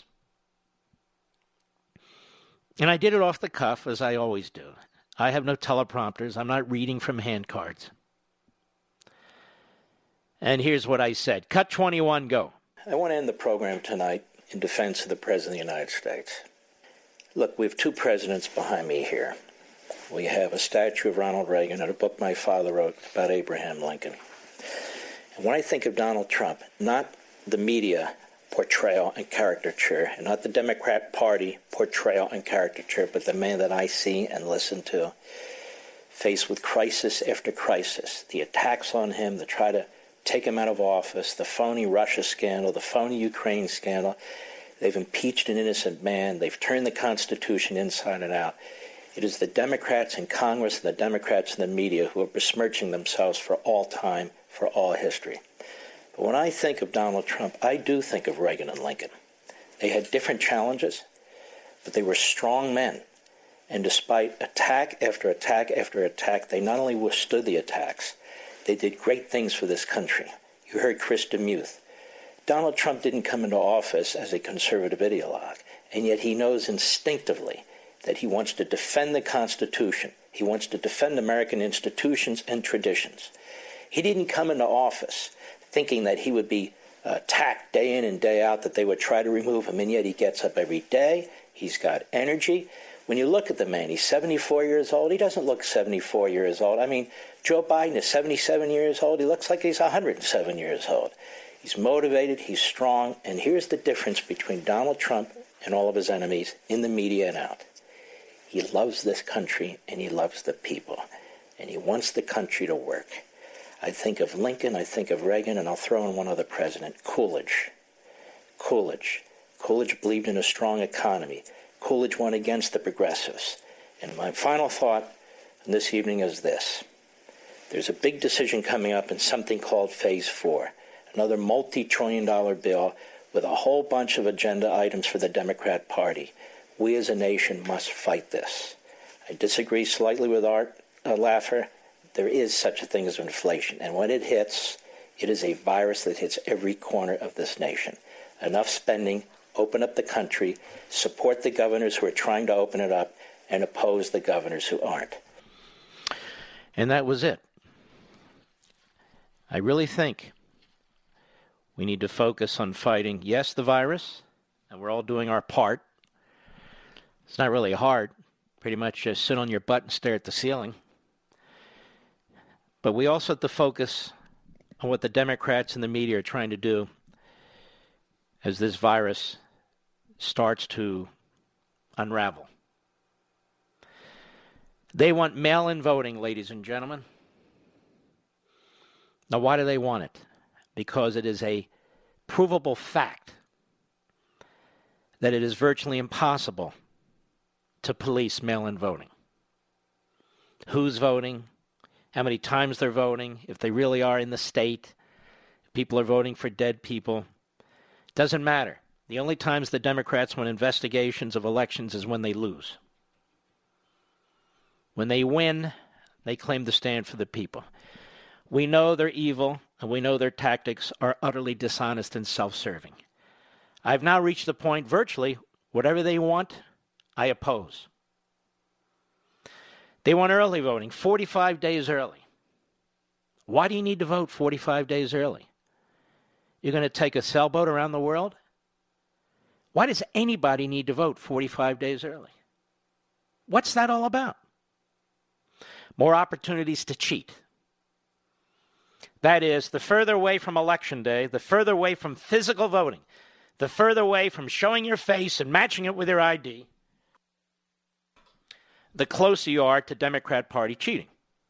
And I did it off the cuff, as I always do. I have no teleprompters. I'm not reading from hand cards. And here's what I said. Cut twenty-one, go. I want to end the program tonight in defense of the President of the United States. Look, we have two presidents behind me here. We have a statue of Ronald Reagan and a book my father wrote about Abraham Lincoln. And when I think of Donald Trump, not the media portrayal and caricature, and not the Democrat Party portrayal and caricature, but the man that I see and listen to, faced with crisis after crisis, the attacks on him, the try to take him out of office, the phony Russia scandal, the phony Ukraine scandal. They've impeached an innocent man. They've turned the Constitution inside and out. It is the Democrats in Congress and the Democrats in the media who are besmirching themselves for all time, for all history. But when I think of Donald Trump, I do think of Reagan and Lincoln. They had different challenges, but they were strong men. And despite attack after attack after attack, they not only withstood the attacks, they did great things for this country. You heard Chris DeMuth. Donald Trump didn't come into office as a conservative ideologue, and yet he knows instinctively that he wants to defend the Constitution. He wants to defend American institutions and traditions. He didn't come into office thinking that he would be attacked day in and day out, that they would try to remove him, and yet he gets up every day. He's got energy. When you look at the man, he's seventy-four years old. He doesn't look seventy-four years old. I mean, Joe Biden is seventy-seven years old. He looks like he's one hundred seven years old. He's motivated. He's strong. And here's the difference between Donald Trump and all of his enemies in the media and out. He loves this country, and he loves the people, and he wants the country to work. I think of Lincoln, I think of Reagan, and I'll throw in one other president, Coolidge. Coolidge. Coolidge believed in a strong economy. Coolidge went against the progressives. And my final thought this evening is this. There's a big decision coming up in something called Phase Four, another multi-trillion dollar bill with a whole bunch of agenda items for the Democrat Party. We as a nation must fight this. I disagree slightly with Art uh, Laffer. There is such a thing as inflation. And when it hits, it is a virus that hits every corner of this nation. Enough spending, open up the country, support the governors who are trying to open it up, and oppose the governors who aren't. And that was it. I really think we need to focus on fighting, yes, the virus, and we're all doing our part. It's not really hard. Pretty much just sit on your butt and stare at the ceiling. But we also have to focus on what the Democrats and the media are trying to do as this virus starts to unravel. They want mail-in voting, ladies and gentlemen. Now, why do they want it? Because it is a provable fact that it is virtually impossible to police mail-in voting. Who's voting? How many times they're voting, if they really are in the state, if people are voting for dead people. Doesn't matter. The only times the Democrats want investigations of elections is when they lose. When they win, they claim to stand for the people. We know they're evil, and we know their tactics are utterly dishonest and self-serving. I've now reached the point, virtually, whatever they want, I oppose. They want early voting, forty-five days early. Why do you need to vote forty-five days early? You're going to take a sailboat around the world? Why does anybody need to vote forty-five days early? What's that all about? More opportunities to cheat. That is, the further away from Election Day, the further away from physical voting, the further away from showing your face and matching it with your I D, the closer you are to Democrat Party cheating.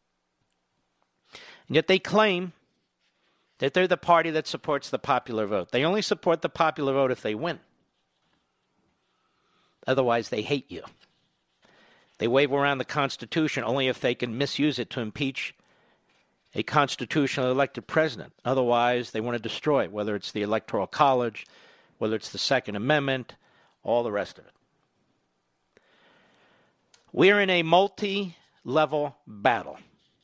And yet they claim that they're the party that supports the popular vote. They only support the popular vote if they win. Otherwise, they hate you. They wave around the Constitution only if they can misuse it to impeach a constitutionally elected president. Otherwise, they want to destroy it, whether it's the Electoral College, whether it's the Second Amendment, all the rest of it. We're in a multi-level battle.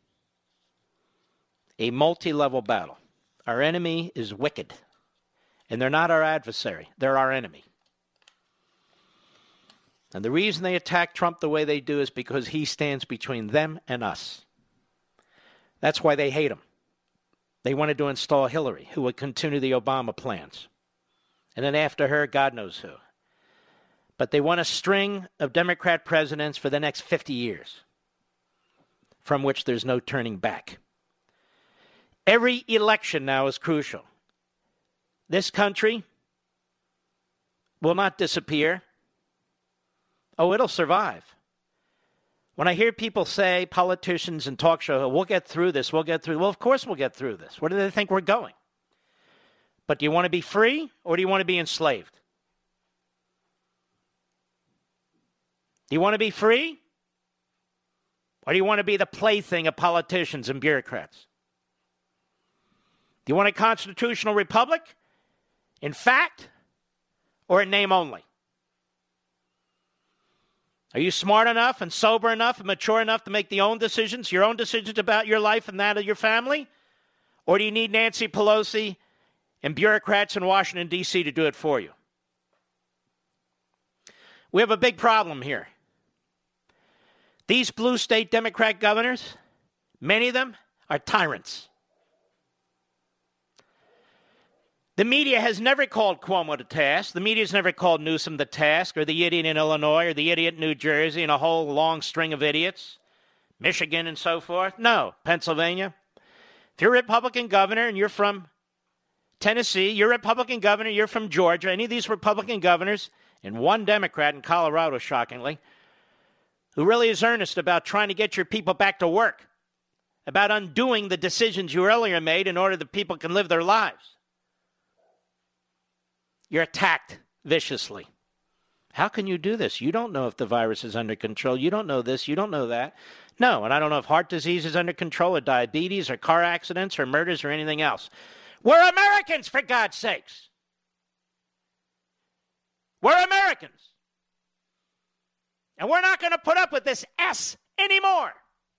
A multi-level battle. Our enemy is wicked. And they're not our adversary. They're our enemy. And the reason they attack Trump the way they do is because he stands between them and us. That's why they hate him. They wanted to install Hillary, who would continue the Obama plans. And then after her, God knows who. But they want a string of Democrat presidents for the next fifty years, from which there's no turning back. Every election now is crucial. This country will not disappear. Oh, it'll survive. When I hear people say, politicians and talk show, we'll get through this, we'll get through, well, of course we'll get through this. Where do they think we're going? But do you want to be free or do you want to be enslaved? Do you want to be free? Or do you want to be the plaything of politicians and bureaucrats? Do you want a constitutional republic in fact or in name only? Are you smart enough and sober enough and mature enough to make the own decisions, your own decisions about your life and that of your family? Or do you need Nancy Pelosi and bureaucrats in Washington, D C to do it for you? We have a big problem here. These blue state Democrat governors, many of them are tyrants. The media has never called Cuomo to task. The media has never called Newsom to task, or the idiot in Illinois, or the idiot in New Jersey, and a whole long string of idiots. Michigan and so forth. No. Pennsylvania. If you're a Republican governor and you're from Tennessee, you're a Republican governor, you're from Georgia, any of these Republican governors, and one Democrat in Colorado, shockingly, who really is earnest about trying to get your people back to work, about undoing the decisions you earlier made in order that people can live their lives. You're attacked viciously. How can you do this? You don't know if the virus is under control. You don't know this. You don't know that. No, and I don't know if heart disease is under control, or diabetes, or car accidents, or murders, or anything else. We're Americans, for God's sakes. We're Americans. And we're not going to put up with this S anymore.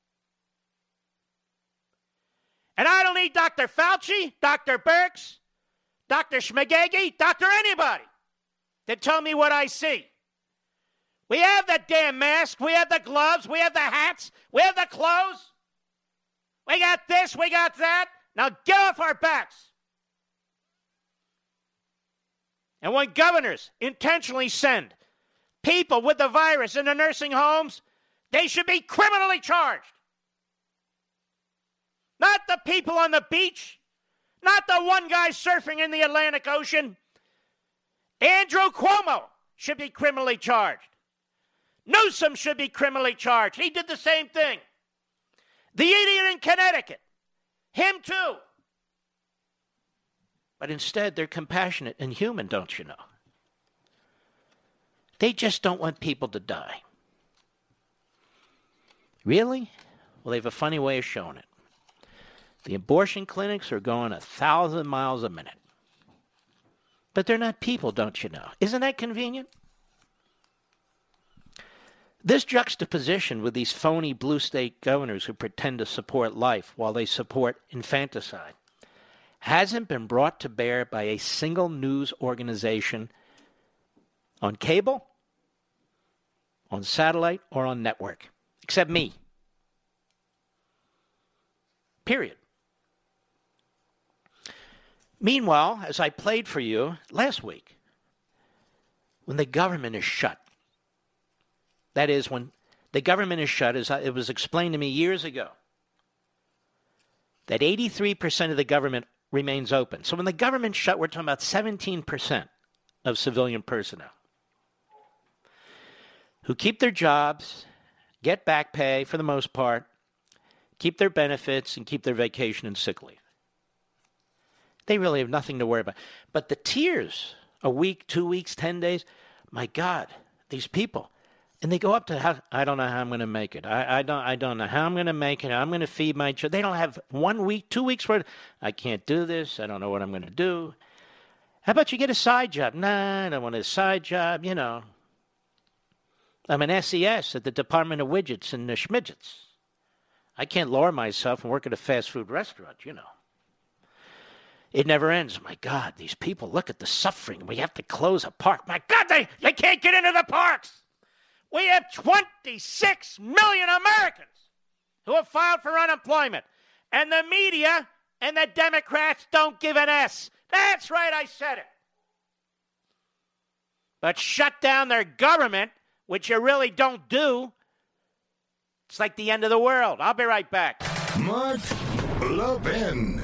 And I don't need Doctor Fauci, Doctor Birx, Doctor Schmagegi, Doctor anybody to tell me what I see. We have that damn mask. We have the gloves. We have the hats. We have the clothes. We got this. We got that. Now get off our backs. And when governors intentionally send people with the virus into nursing homes, they should be criminally charged. Not the people on the beach. Not the one guy surfing in the Atlantic Ocean. Andrew Cuomo should be criminally charged. Newsom should be criminally charged. He did the same thing. The idiot in Connecticut. Him too. But instead, they're compassionate and human, don't you know? They just don't want people to die. Really? Well, they have a funny way of showing it. The abortion clinics are going a thousand miles a minute. But they're not people, don't you know? Isn't that convenient? This juxtaposition with these phony blue state governors who pretend to support life while they support infanticide hasn't been brought to bear by a single news organization on cable, on satellite, or on network, except me. Period. Meanwhile, as I played for you last week, when the government is shut, that is, when the government is shut, as it was explained to me years ago, that eighty-three percent of the government remains open. So when the government's shut, we're talking about seventeen percent of civilian personnel who keep their jobs, get back pay for the most part, keep their benefits, and keep their vacation and sick leave. They really have nothing to worry about. But the tiers, a week, two weeks, ten days, my God, these people. And they go up to, how, I don't know how I'm going to make it. I, I don't I don't know how I'm going to make it. I'm going to feed my children. They don't have one week, two weeks worth. I can't do this. I don't know what I'm going to do. How about you get a side job? Nah, I don't want a side job, you know. I'm an S E S at the Department of Widgets and the Schmidgets. I can't lower myself and work at a fast food restaurant, you know. It never ends. My God, these people, look at the suffering. We have to close a park. My God, they, they can't get into the parks. We have twenty-six million Americans who have filed for unemployment. And the media and the Democrats don't give an S. That's right, I said it. But shut down their government, which you really don't do. It's like the end of the world. I'll be right back. Mark Levin.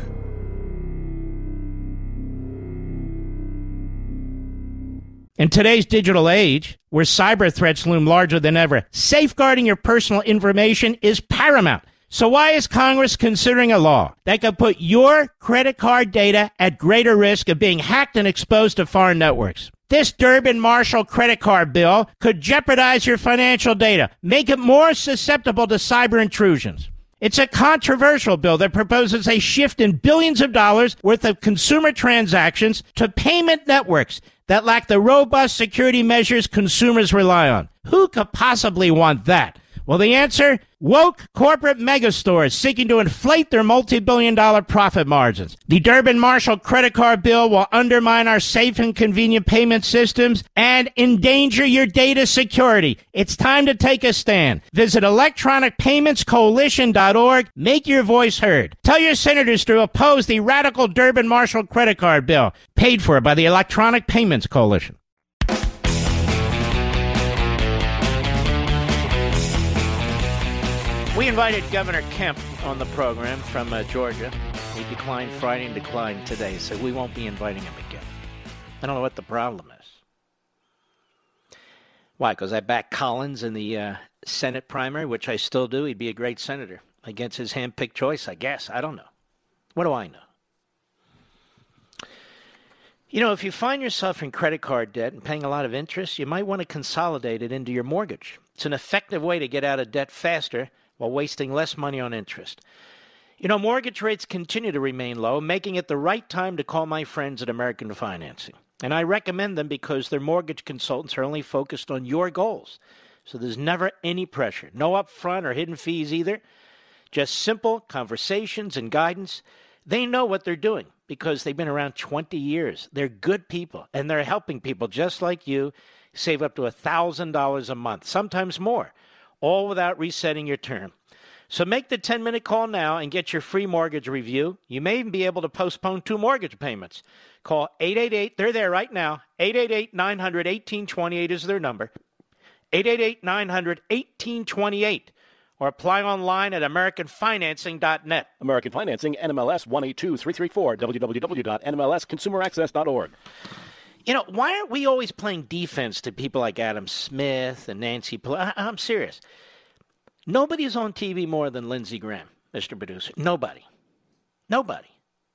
In today's digital age, where cyber threats loom larger than ever, safeguarding your personal information is paramount. So why is Congress considering a law that could put your credit card data at greater risk of being hacked and exposed to foreign networks? This Durbin-Marshall credit card bill could jeopardize your financial data, make it more susceptible to cyber intrusions. It's a controversial bill that proposes a shift in billions of dollars worth of consumer transactions to payment networks that lack the robust security measures consumers rely on. Who could possibly want that? Well, the answer? Woke corporate megastores seeking to inflate their multi-billion dollar profit margins. The Durbin-Marshall credit card bill will undermine our safe and convenient payment systems and endanger your data security. It's time to take a stand. Visit electronic payments coalition dot org. Make your voice heard. Tell your senators to oppose the radical Durbin-Marshall credit card bill, paid for by the Electronic Payments Coalition. We invited Governor Kemp on the program from uh, Georgia. He declined Friday and declined today, so we won't be inviting him again. I don't know what the problem is. Why? Because I backed Collins in the uh, Senate primary, which I still do. He'd be a great senator against his hand-picked choice, I guess. I don't know. What do I know? You know, if you find yourself in credit card debt and paying a lot of interest, you might want to consolidate it into your mortgage. It's an effective way to get out of debt faster while wasting less money on interest. You know, mortgage rates continue to remain low, making it the right time to call my friends at American Financing. And I recommend them because their mortgage consultants are only focused on your goals. So there's never any pressure. No upfront or hidden fees either. Just simple conversations and guidance. They know what they're doing because they've been around twenty years. They're good people, and they're helping people just like you save up to one thousand dollars a month, sometimes more, all without resetting your term. So make the ten-minute call now and get your free mortgage review. You may even be able to postpone two mortgage payments. Call eight eight eight, they're there right now, eight eight eight, nine hundred, eighteen twenty-eight is their number, eight eight eight, nine hundred, eighteen twenty-eight, or apply online at american financing dot net. American Financing, N M L S one eight two three three four, w w w dot n m l s consumer access dot org. You know, why aren't we always playing defense to people like Adam Smith and Nancy Pelosi? I- I'm serious. Nobody's on T V more than Lindsey Graham, Mister Producer. Nobody. Nobody.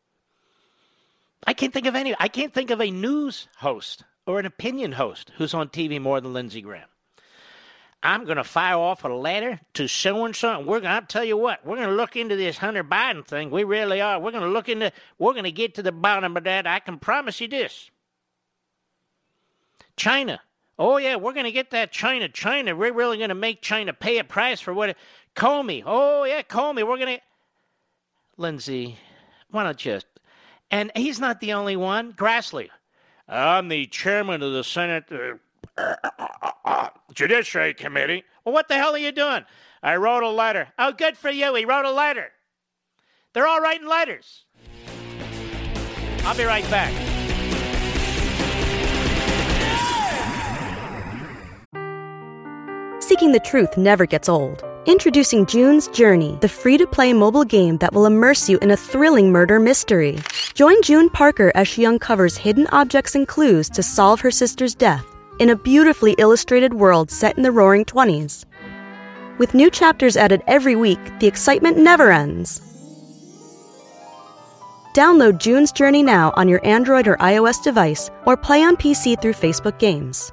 I can't think of any. I can't think of a news host or an opinion host who's on T V more than Lindsey Graham. I'm going to fire off a letter to so-and-so, and we're going to tell you what, we're going to look into this Hunter Biden thing. We really are. We're going to look into, we're going to get to the bottom of that. I can promise you this. China Oh, yeah, we're going to get that China. China, we're really going to make China pay a price for what it... Comey. Oh, yeah, Comey. We're going to... Lindsey, why don't you... And he's not the only one. Grassley. I'm the chairman of the Senate uh, Judiciary Committee. Well, what the hell are you doing? I wrote a letter. Oh, good for you. He wrote a letter. They're all writing letters. I'll be right back. Seeking the truth never gets old. Introducing June's Journey, the free-to-play mobile game that will immerse you in a thrilling murder mystery. Join June Parker as she uncovers hidden objects and clues to solve her sister's death in a beautifully illustrated world set in the Roaring Twenties. With new chapters added every week, the excitement never ends. Download June's Journey now on your Android or iOS device, or play on P C through Facebook Games.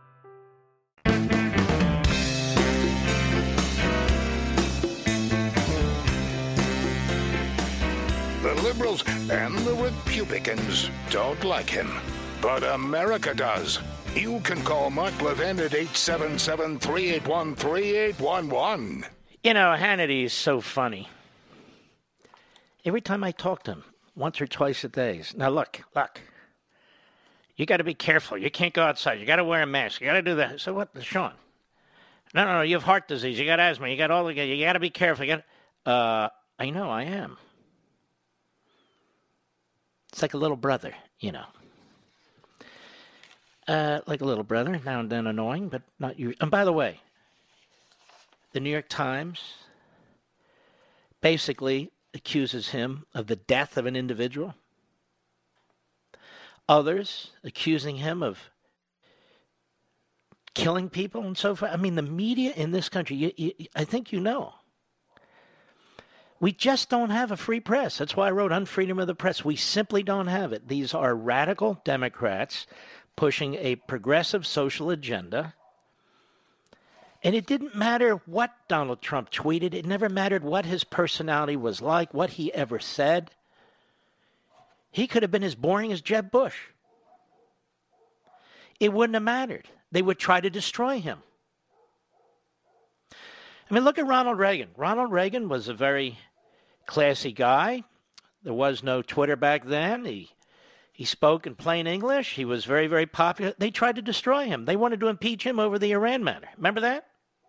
The liberals and the Republicans don't like him, but America does. You can call Mark Levin at eight seven seven, three eight one, three eight one one. You know, Hannity is so funny. Every time I talk to him, once or twice a day. Now, look, look. You got to be careful. You can't go outside. You got to wear a mask. You got to do that. So what, Sean? No, no, no. You have heart disease. You got asthma. You got all the. You got to be careful. You got. Uh, I know. I am. It's like a little brother, you know. Uh, like a little brother, now and then annoying, but not you. And by the way, the New York Times basically accuses him of the death of an individual. Others accusing him of killing people and so forth. I mean, the media in this country, you, you, I think you know. We just don't have a free press. That's why I wrote Unfreedom of the Press. We simply don't have it. These are radical Democrats pushing a progressive social agenda. And it didn't matter what Donald Trump tweeted. It never mattered what his personality was like, what he ever said. He could have been as boring as Jeb Bush. It wouldn't have mattered. They would try to destroy him. I mean, look at Ronald Reagan. Ronald Reagan was a very classy guy. There was no Twitter back then. He he spoke in plain English. He was very, very popular. They tried to destroy him. They wanted to impeach him over the Iran matter. Remember that?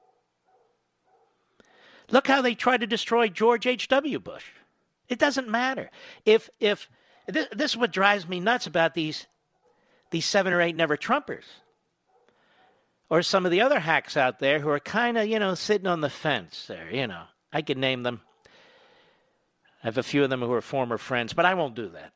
Look how they tried to destroy George H W. Bush. It doesn't matter. If if this, this is what drives me nuts about these these seven or eight never Trumpers. Or some of the other hacks out there who are kind of, you know, sitting on the fence there, you know. I could name them. I have a few of them who are former friends, but I won't do that.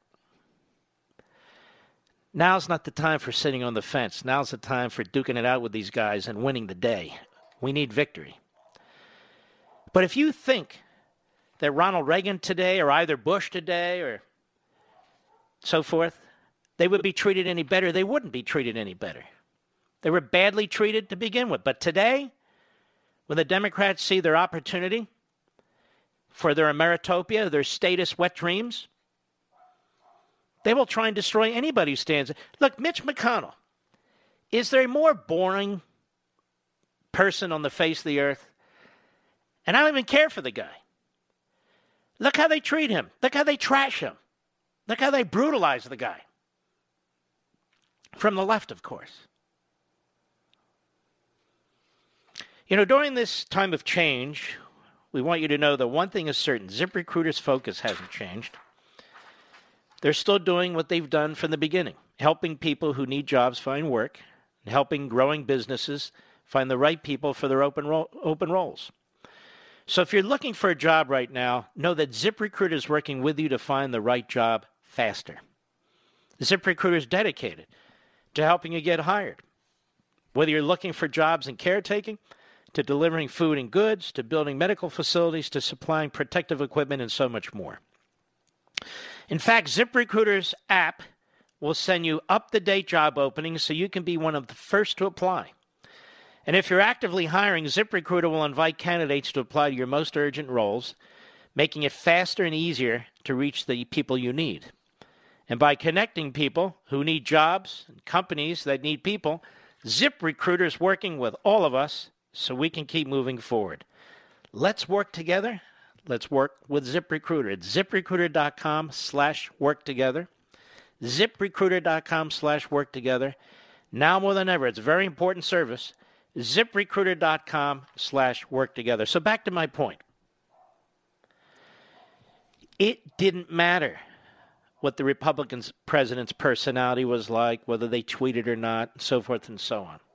Now's not the time for sitting on the fence. Now's the time for duking it out with these guys and winning the day. We need victory. But if you think that Ronald Reagan today or either Bush today or so forth, they would be treated any better, they wouldn't be treated any better. They were badly treated to begin with. But today, when the Democrats see their opportunity for their Ameritopia, their status wet dreams, they will try and destroy anybody who stands. Look, Mitch McConnell, is there a more boring person on the face of the earth? And I don't even care for the guy. Look how they treat him. Look how they trash him. Look how they brutalize the guy. From the left, of course. You know, during this time of change, we want you to know that one thing is certain. ZipRecruiter's focus hasn't changed. They're still doing what they've done from the beginning, helping people who need jobs find work, and helping growing businesses find the right people for their open ro- open roles. So if you're looking for a job right now, know that ZipRecruiter is working with you to find the right job faster. ZipRecruiter is dedicated to helping you get hired. Whether you're looking for jobs in caretaking, to delivering food and goods, to building medical facilities, to supplying protective equipment, and so much more. In fact, ZipRecruiter's app will send you up-to-date job openings so you can be one of the first to apply. And if you're actively hiring, ZipRecruiter will invite candidates to apply to your most urgent roles, making it faster and easier to reach the people you need. And by connecting people who need jobs and companies that need people, ZipRecruiter's working with all of us so we can keep moving forward. Let's work together. Let's work with ZipRecruiter. It's ZipRecruiter.com slash work together. ZipRecruiter.com slash work together. Now more than ever, it's a very important service. ZipRecruiter.com slash work together. So back to my point. It didn't matter what the Republican president's personality was like, whether they tweeted or not, and so forth and so on.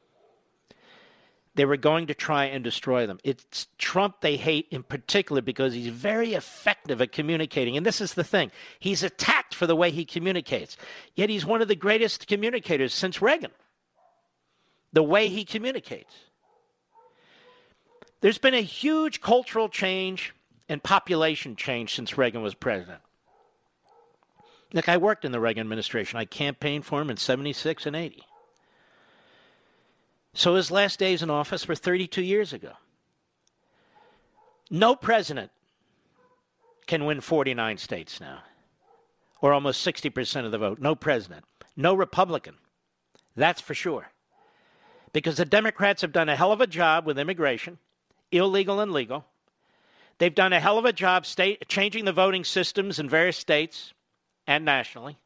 They were going to try and destroy them. It's Trump they hate in particular because he's very effective at communicating. And this is the thing. He's attacked for the way he communicates. Yet he's one of the greatest communicators since Reagan. The way he communicates. There's been a huge cultural change and population change since Reagan was president. Look, I worked in the Reagan administration. I campaigned for him in seventy-six and eighty. So his last days in office were thirty-two years ago. No president can win forty-nine states now, or almost sixty percent of the vote. No president. No Republican. That's for sure. Because the Democrats have done a hell of a job with immigration, illegal and legal. They've done a hell of a job state, changing the voting systems in various states and nationally.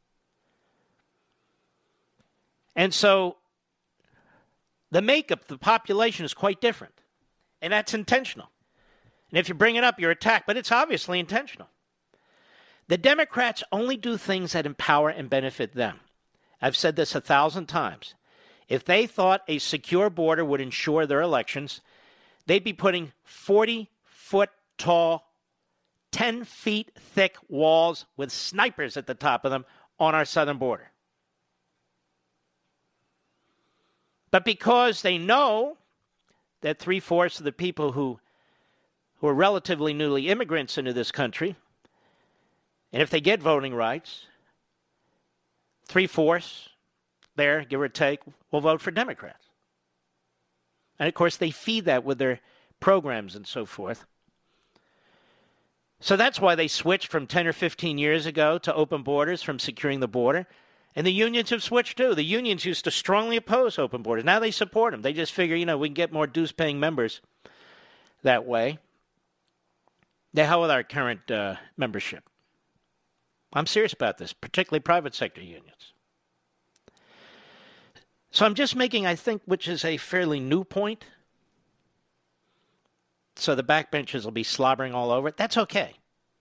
And so the makeup of the population is quite different. And that's intentional. And if you bring it up, you're attacked. But it's obviously intentional. The Democrats only do things that empower and benefit them. I've said this a thousand times. If they thought a secure border would ensure their elections, they'd be putting forty-foot tall, ten feet thick walls with snipers at the top of them on our southern border. But because they know that three-fourths of the people who, who are relatively newly immigrants into this country, and if they get voting rights, three-fourths there, give or take, will vote for Democrats. And, of course, they feed that with their programs and so forth. So that's why they switched from ten or fifteen years ago to open borders, from securing the border. And the unions have switched too. The unions used to strongly oppose open borders. Now they support them. They just figure, you know, we can get more dues-paying members that way. The hell with our current uh, membership. I'm serious about this, particularly private sector unions. So I'm just making, I think, which is a fairly new point. So the backbenchers will be slobbering all over it. That's okay.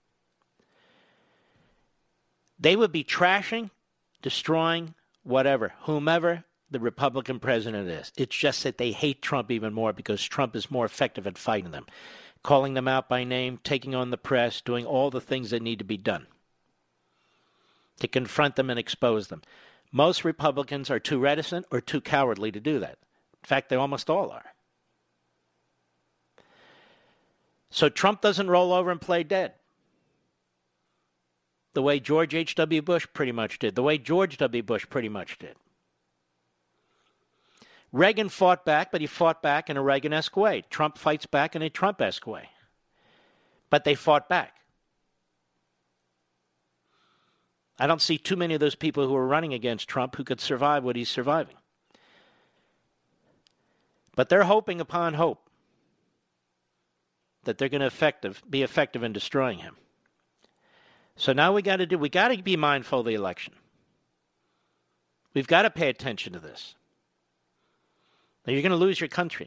They would be trashing, destroying, whatever, whomever the Republican president is. It's just that they hate Trump even more because Trump is more effective at fighting them, calling them out by name, taking on the press, doing all the things that need to be done to confront them and expose them. Most Republicans are too reticent or too cowardly to do that. In fact, they almost all are. So Trump doesn't roll over and play dead the way George H W. Bush pretty much did, the way George W. Bush pretty much did. Reagan fought back, but he fought back in a Reagan-esque way. Trump fights back in a Trump-esque way. But they fought back. I don't see too many of those people who are running against Trump who could survive what he's surviving. But they're hoping upon hope that they're going to effective, be effective in destroying him. So now we got to do, we got to be mindful of the election. We've got to pay attention to this. Now you're going to lose your country.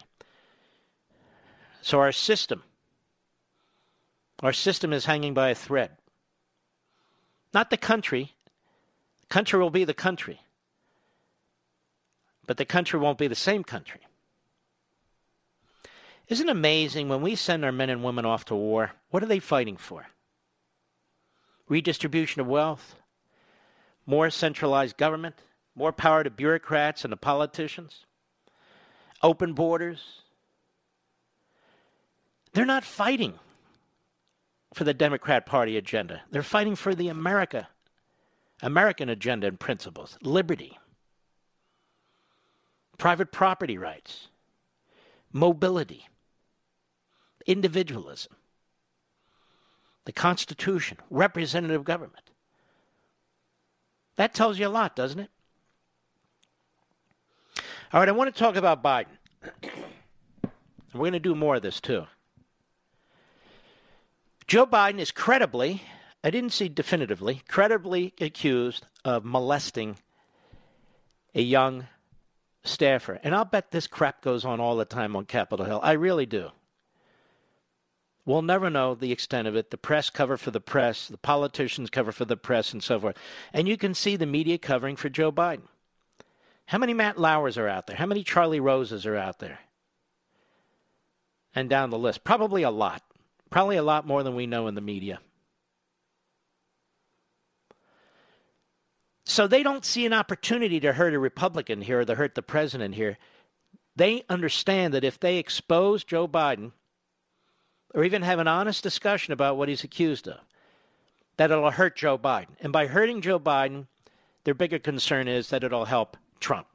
So our system, our system is hanging by a thread. Not the country. The country will be the country. But the country won't be the same country. Isn't it amazing when we send our men and women off to war, what are they fighting for? Redistribution of wealth, more centralized government, more power to bureaucrats and to politicians, open borders. They're not fighting for the Democrat Party agenda. They're fighting for the America, American agenda and principles, liberty, private property rights, mobility, individualism, the Constitution, representative government. That tells you a lot, doesn't it? All right, I want to talk about Biden. We're going to do more of this, too. Joe Biden is credibly, I didn't see definitively, credibly accused of molesting a young staffer. And I'll bet this crap goes on all the time on Capitol Hill. I really do. We'll never know the extent of it. The press cover for the press, the politicians cover for the press, and so forth. And you can see the media covering for Joe Biden. How many Matt Lauers are out there? How many Charlie Roses are out there? And down the list. Probably a lot. Probably a lot more than we know in the media. So they don't see an opportunity to hurt a Republican here or to hurt the president here. They understand that if they expose Joe Biden or even have an honest discussion about what he's accused of, that it'll hurt Joe Biden. And by hurting Joe Biden, their bigger concern is that it'll help Trump.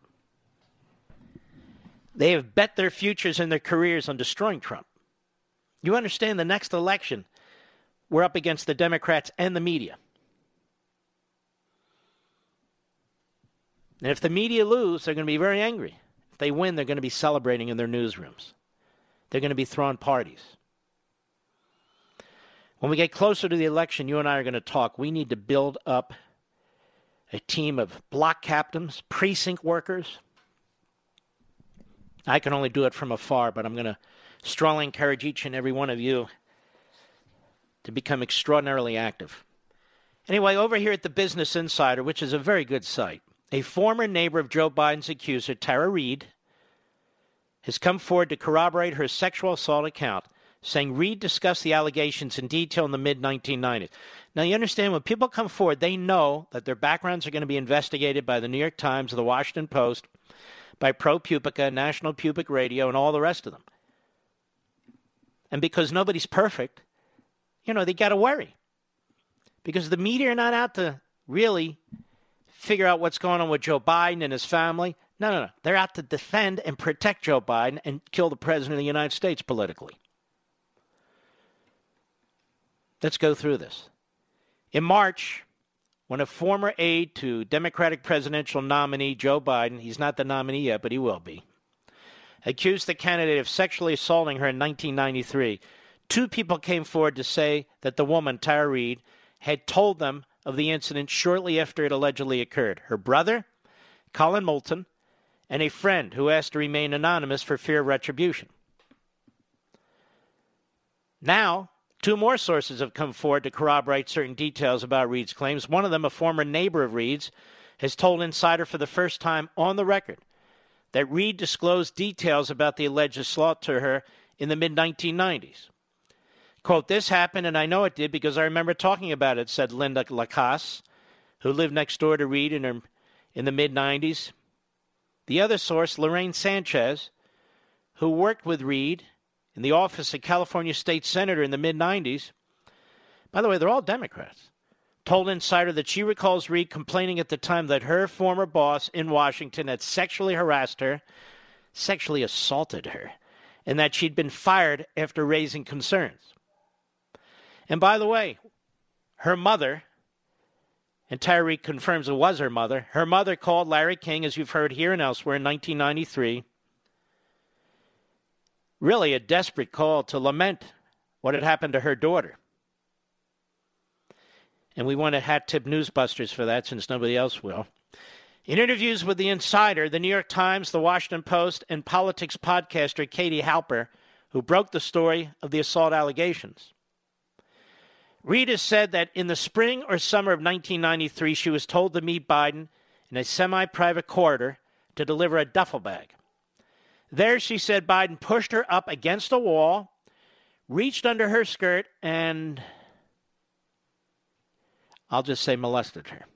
They have bet their futures and their careers on destroying Trump. You understand the next election, we're up against the Democrats and the media. And if the media lose, they're going to be very angry. If they win, they're going to be celebrating in their newsrooms. They're going to be throwing parties. When we get closer to the election, you and I are going to talk. We need to build up a team of block captains, precinct workers. I can only do it from afar, but I'm going to strongly encourage each and every one of you to become extraordinarily active. Anyway, over here at the Business Insider, which is a very good site, a former neighbor of Joe Biden's accuser, Tara Reade, has come forward to corroborate her sexual assault account, saying Reade discussed the allegations in detail in the mid nineteen nineties. Now, you understand, when people come forward, they know that their backgrounds are going to be investigated by the New York Times, the Washington Post, by ProPublica, National Public Radio, and all the rest of them. And because nobody's perfect, you know, they got to worry. Because the media are not out to really figure out what's going on with Joe Biden and his family. No, no, no. They're out to defend and protect Joe Biden and kill the president of the United States politically. Let's go through this. In March, when a former aide to Democratic presidential nominee Joe Biden, he's not the nominee yet, but he will be, accused the candidate of sexually assaulting her in nineteen ninety-three, two people came forward to say that the woman, Tara Reade, had told them of the incident shortly after it allegedly occurred. Her brother, Colin Moulton, and a friend who asked to remain anonymous for fear of retribution. Now, two more sources have come forward to corroborate certain details about Reade's claims. One of them, a former neighbor of Reade's, has told Insider for the first time on the record that Reade disclosed details about the alleged assault to her in the mid nineteen nineties. Quote, "This happened, and I know it did because I remember talking about it," said Linda Lacasse, who lived next door to Reade in, her, in the mid nineties. The other source, Lorraine Sanchez, who worked with Reade in the office of California State Senator in the mid nineties, by the way, they're all Democrats, told Insider that she recalls Reade complaining at the time that her former boss in Washington had sexually harassed her, sexually assaulted her, and that she'd been fired after raising concerns. And by the way, her mother, and Tara Reade confirms it was her mother, her mother called Larry King, as you've heard here and elsewhere, in nineteen ninety-three, really a desperate call to lament what had happened to her daughter. And we want to hat-tip Newsbusters for that, since nobody else will. In interviews with the Insider, the New York Times, the Washington Post, and politics podcaster Katie Halper, who broke the story of the assault allegations, Reade has said that in the spring or summer of nineteen ninety-three, she was told to meet Biden in a semi-private corridor to deliver a duffel bag. There, she said, Biden pushed her up against a wall, reached under her skirt, and I'll just say molested her.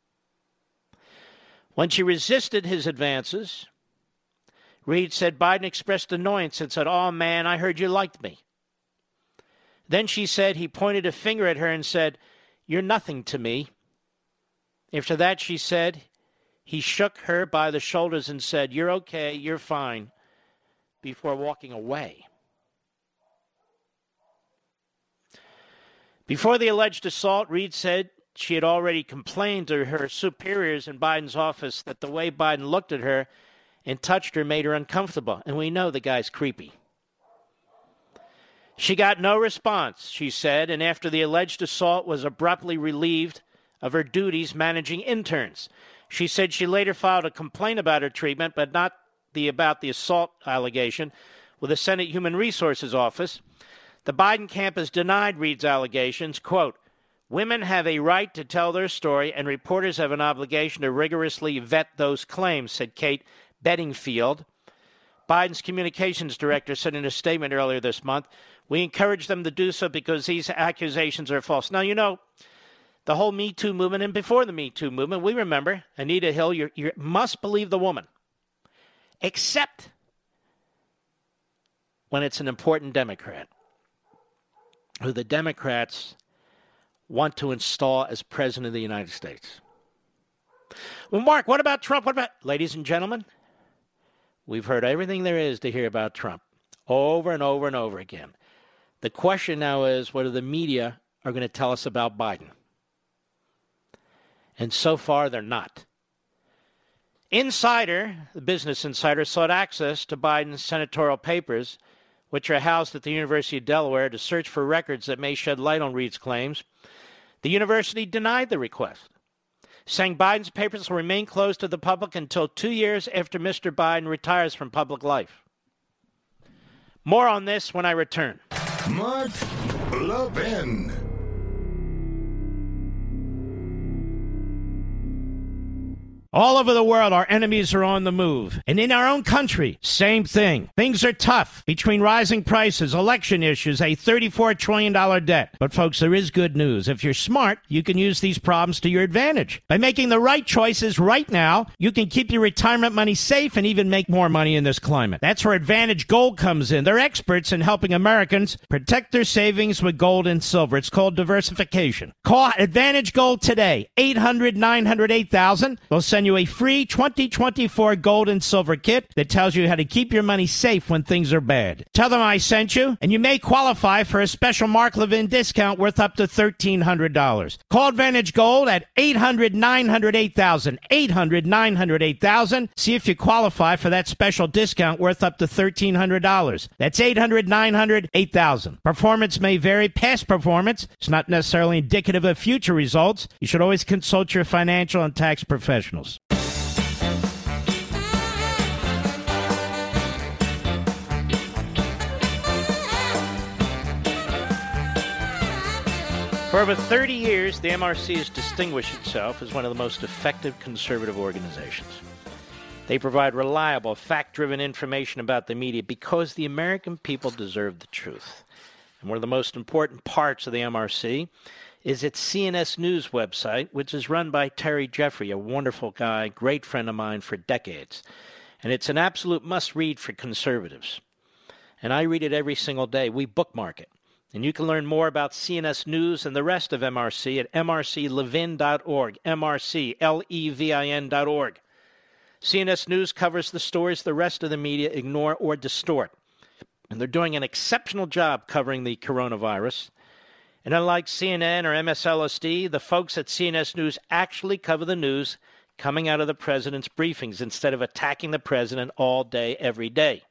When she resisted his advances, Reade said Biden expressed annoyance and said, "Oh, man, I heard you liked me." Then she said he pointed a finger at her and said, "You're nothing to me." After that, she said, he shook her by the shoulders and said, "You're okay, you're fine," before walking away. Before the alleged assault, Reade said she had already complained to her superiors in Biden's office that the way Biden looked at her and touched her, made her uncomfortable. And we know the guy's creepy. She got no response, she said, and after the alleged assault was abruptly relieved of her duties managing interns. She said she later filed a complaint about her treatment, but not the about the assault allegation, with the Senate Human Resources Office. The Biden camp has denied Reid's allegations. Quote, women have a right to tell their story, and reporters have an obligation to rigorously vet those claims, said Kate Bedingfield. Biden's communications director said in a statement earlier this month, we encourage them to do so because these accusations are false. Now, you know, the whole Me Too movement and before the Me Too movement, we remember, Anita Hill, you you must believe the woman, except when it's an important Democrat who the Democrats want to install as president of the United States. Well, Mark, what about Trump? What about, ladies and gentlemen, we've heard everything there is to hear about Trump over and over and over again. The question now is whether the media are going to tell us about Biden. And so far, they're not. Insider, the Business Insider, sought access to Biden's senatorial papers, which are housed at the University of Delaware, to search for records that may shed light on Reid's claims. The university denied the request, saying Biden's papers will remain closed to the public until two years after Mister Biden retires from public life. More on this when I return. Mark Levin. All over the world, our enemies are on the move. And in our own country, same thing. Things are tough between rising prices, election issues, a thirty-four trillion dollars debt. But folks, there is good news. If you're smart, you can use these problems to your advantage. By making the right choices right now, you can keep your retirement money safe and even make more money in this climate. That's where Advantage Gold comes in. They're experts in helping Americans protect their savings with gold and silver. It's called diversification. Call Advantage Gold today, eight hundred, nine hundred, eight thousand. They'll send you a free twenty twenty-four gold and silver kit that tells you how to keep your money safe when things are bad. Tell them I sent you, and you may qualify for a special Mark Levin discount worth up to thirteen hundred dollars. Call Advantage Gold at eight hundred, nine hundred, eight thousand, eight hundred, nine hundred, eight thousand. See if you qualify for that special discount worth up to thirteen hundred dollars. That's eight hundred, nine hundred, eight thousand. Performance may vary. Past performance is not necessarily indicative of future results. You should always consult your financial and tax professionals. For over thirty years, the M R C has distinguished itself as one of the most effective conservative organizations. They provide reliable, fact-driven information about the media because the American people deserve the truth. And one of the most important parts of the M R C is its C N S News website, which is run by Terry Jeffrey, a wonderful guy, great friend of mine for decades. And it's an absolute must-read for conservatives. And I read it every single day. We bookmark it. And you can learn more about C N S News and the rest of M R C at m r c levin dot org, M R C L E V I N dot org. C N S News covers the stories the rest of the media ignore or distort. And they're doing an exceptional job covering the coronavirus. And unlike C N N or M S L S D, the folks at C N S News actually cover the news coming out of the president's briefings instead of attacking the president all day, every day.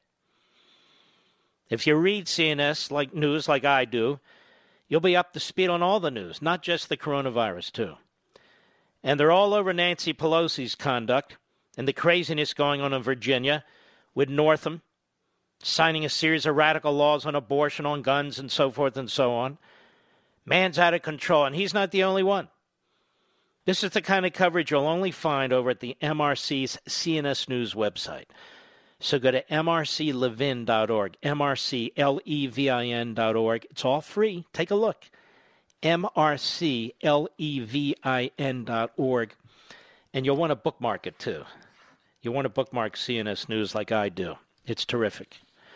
If you read C N S like news like I do, you'll be up to speed on all the news, not just the coronavirus, too. And they're all over Nancy Pelosi's conduct and the craziness going on in Virginia with Northam signing a series of radical laws on abortion, on guns, and so forth and so on. Man's out of control, and he's not the only one. This is the kind of coverage you'll only find over at the M R C's C N S News website. So go to m r c levin dot org, M R C L E V I N dot org. It's all free. Take a look. M R C L E V I N dot org. And you'll want to bookmark it, too. You'll want to bookmark C N S News like I do. It's terrific.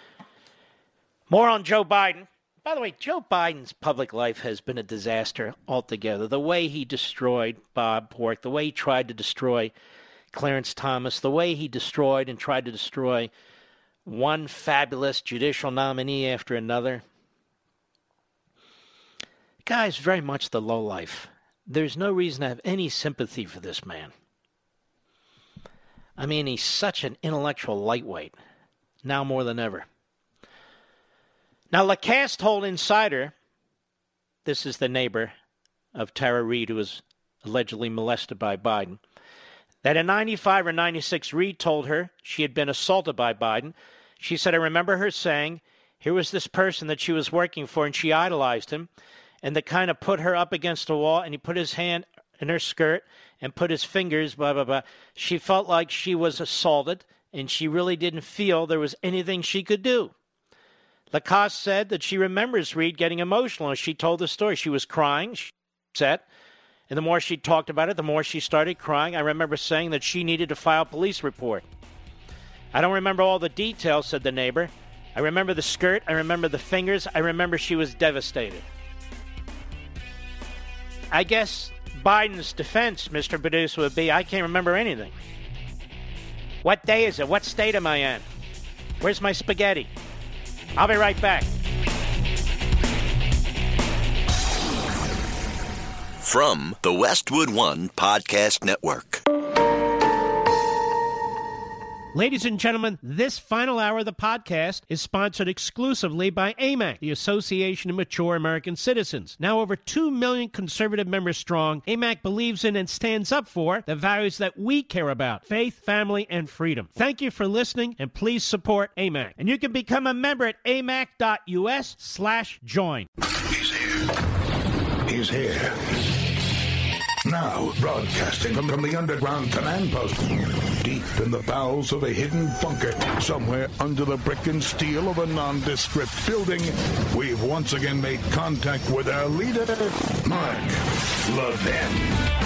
More on Joe Biden. By the way, Joe Biden's public life has been a disaster altogether. The way he destroyed Bob Pork, the way he tried to destroy Clarence Thomas, the way he destroyed and tried to destroy one fabulous judicial nominee after another. The guy is very much the lowlife. There's no reason to have any sympathy for this man. I mean, he's such an intellectual lightweight, now more than ever. Now, Lacasse told Insider, this is the neighbor of Tara Reade who was allegedly molested by Biden, that in ninety-five or ninety-six, Reade told her she had been assaulted by Biden. She said, I remember her saying, here was this person that she was working for, and she idolized him, and that kind of put her up against the wall, and he put his hand in her skirt and put his fingers, blah, blah, blah. She felt like she was assaulted, and she really didn't feel there was anything she could do. Lacasse said that she remembers Reade getting emotional as she told the story. She was crying, she was upset, and the more she talked about it, the more she started crying. I remember saying that she needed to file a police report. I don't remember all the details, said the neighbor. I remember the skirt, I remember the fingers, I remember she was devastated. I guess Biden's defense, Mister Producer, would be, I can't remember anything. What day is it? What state am I in? Where's my spaghetti? I'll be right back. From the Westwood One Podcast Network. Ladies and gentlemen, this final hour of the podcast is sponsored exclusively by A M A C, the Association of Mature American Citizens. Now over two million conservative members strong, A M A C believes in and stands up for the values that we care about: faith, family, and freedom. Thank you for listening, and please support A M A C. And you can become a member at amac.us slash join. He's here. He's here. Now, broadcasting from, from the underground command post, deep in the bowels of a hidden bunker, somewhere under the brick and steel of a nondescript building, we've once again made contact with our leader, Mark Levin.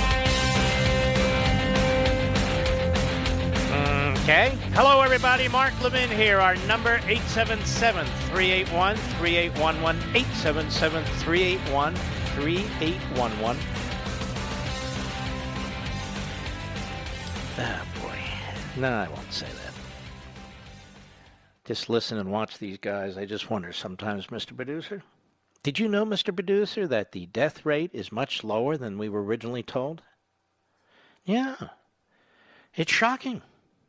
Okay. Hello, everybody. Mark Levin here. Our number, eight seven seven, three eight one, three eight one one, eight seven seven, three eight one, three eight one one. Oh, boy. No, I won't say that. Just listen and watch these guys. I just wonder sometimes, Mister Producer. Did you know, Mister Producer, that the death rate is much lower than we were originally told? Yeah. It's shocking.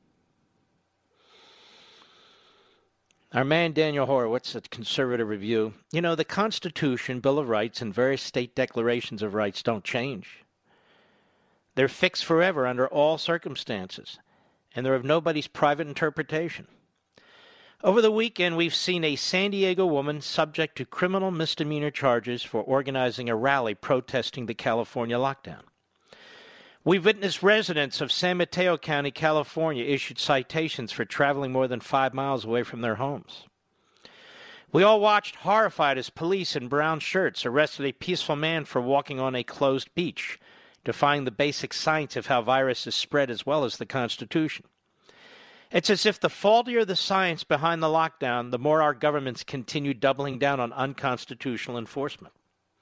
Our man Daniel Horowitz at Conservative Review. You know, the Constitution, Bill of Rights, and various state declarations of rights don't change. They're fixed forever under all circumstances, and they're of nobody's private interpretation. Over the weekend, we've seen a San Diego woman subject to criminal misdemeanor charges for organizing a rally protesting the California lockdown. We've witnessed residents of San Mateo County, California, issued citations for traveling more than five miles away from their homes. We all watched horrified as police in brown shirts arrested a peaceful man for walking on a closed beach, defying the basic science of how viruses spread as well as the Constitution. It's as if the faultier the science behind the lockdown, the more our governments continue doubling down on unconstitutional enforcement.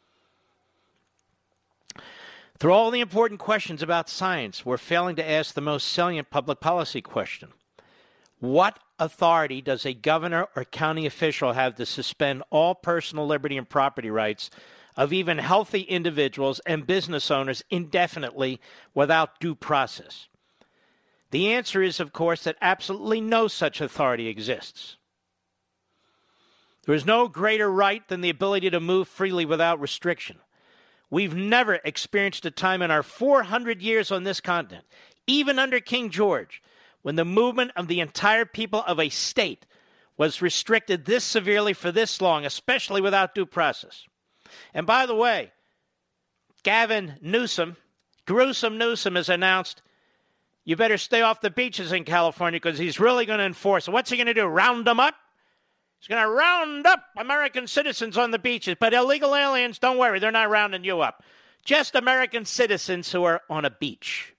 Through all the important questions about science, we're failing to ask the most salient public policy question. What authority does a governor or county official have to suspend all personal liberty and property rights of even healthy individuals and business owners indefinitely without due process? The answer is, of course, that absolutely no such authority exists. There is no greater right than the ability to move freely without restriction. We've never experienced a time in our four hundred years on this continent, even under King George, when the movement of the entire people of a state was restricted this severely for this long, especially without due process. And by the way, Gavin Newsom, Gruesome Newsom, has announced, you better stay off the beaches in California because he's really going to enforce it. What's he going to do, round them up? He's going to round up American citizens on the beaches. But illegal aliens, don't worry, they're not rounding you up. Just American citizens who are on a beach.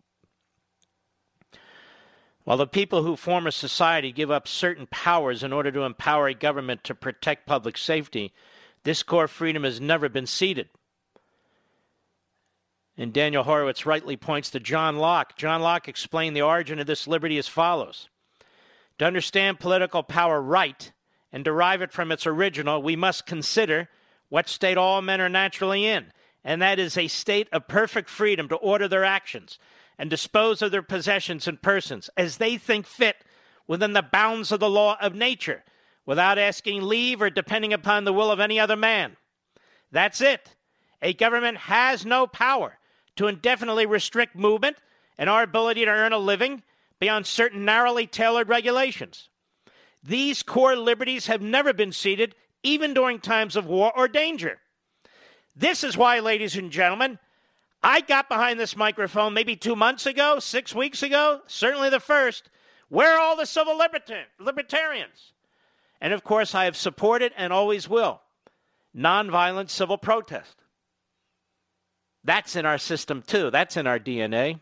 While the people who form a society give up certain powers in order to empower a government to protect public safety, this core freedom has never been ceded. And Daniel Horowitz rightly points to John Locke. John Locke explained the origin of this liberty as follows. To understand political power right and derive it from its original, we must consider what state all men are naturally in, and that is a state of perfect freedom to order their actions and dispose of their possessions and persons as they think fit within the bounds of the law of nature, without asking leave or depending upon the will of any other man. That's it. A government has no power to indefinitely restrict movement and our ability to earn a living beyond certain narrowly tailored regulations. These core liberties have never been ceded, even during times of war or danger. This is why, ladies and gentlemen, I got behind this microphone maybe two months ago, six weeks ago, certainly the first. Where are all the civil liberta- libertarians? And of course, I have supported and always will nonviolent civil protest. That's in our system too. That's in our D N A.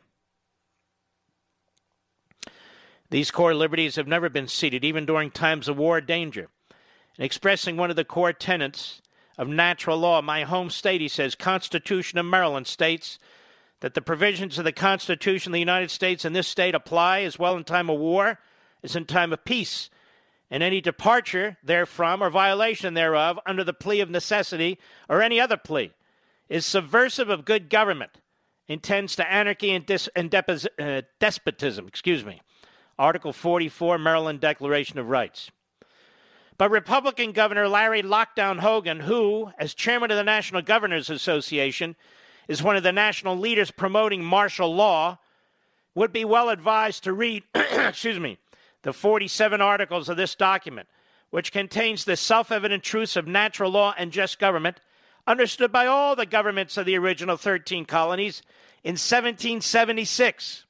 These core liberties have never been ceded, even during times of war or danger. And expressing one of the core tenets of natural law, my home state, he says, Constitution of Maryland states that the provisions of the Constitution of the United States in this state apply as well in time of war as in time of peace, and any departure therefrom or violation thereof under the plea of necessity or any other plea is subversive of good government, intends to anarchy and, dis- and depos- uh, despotism, excuse me. Article forty-four, Maryland Declaration of Rights. But Republican Governor Larry Lockdown Hogan, who, as chairman of the National Governors Association, is one of the national leaders promoting martial law, would be well advised to read, excuse me, the forty-seven articles of this document, which contains the self-evident truths of natural law and just government, understood by all the governments of the original thirteen colonies in seventeen seventy-six.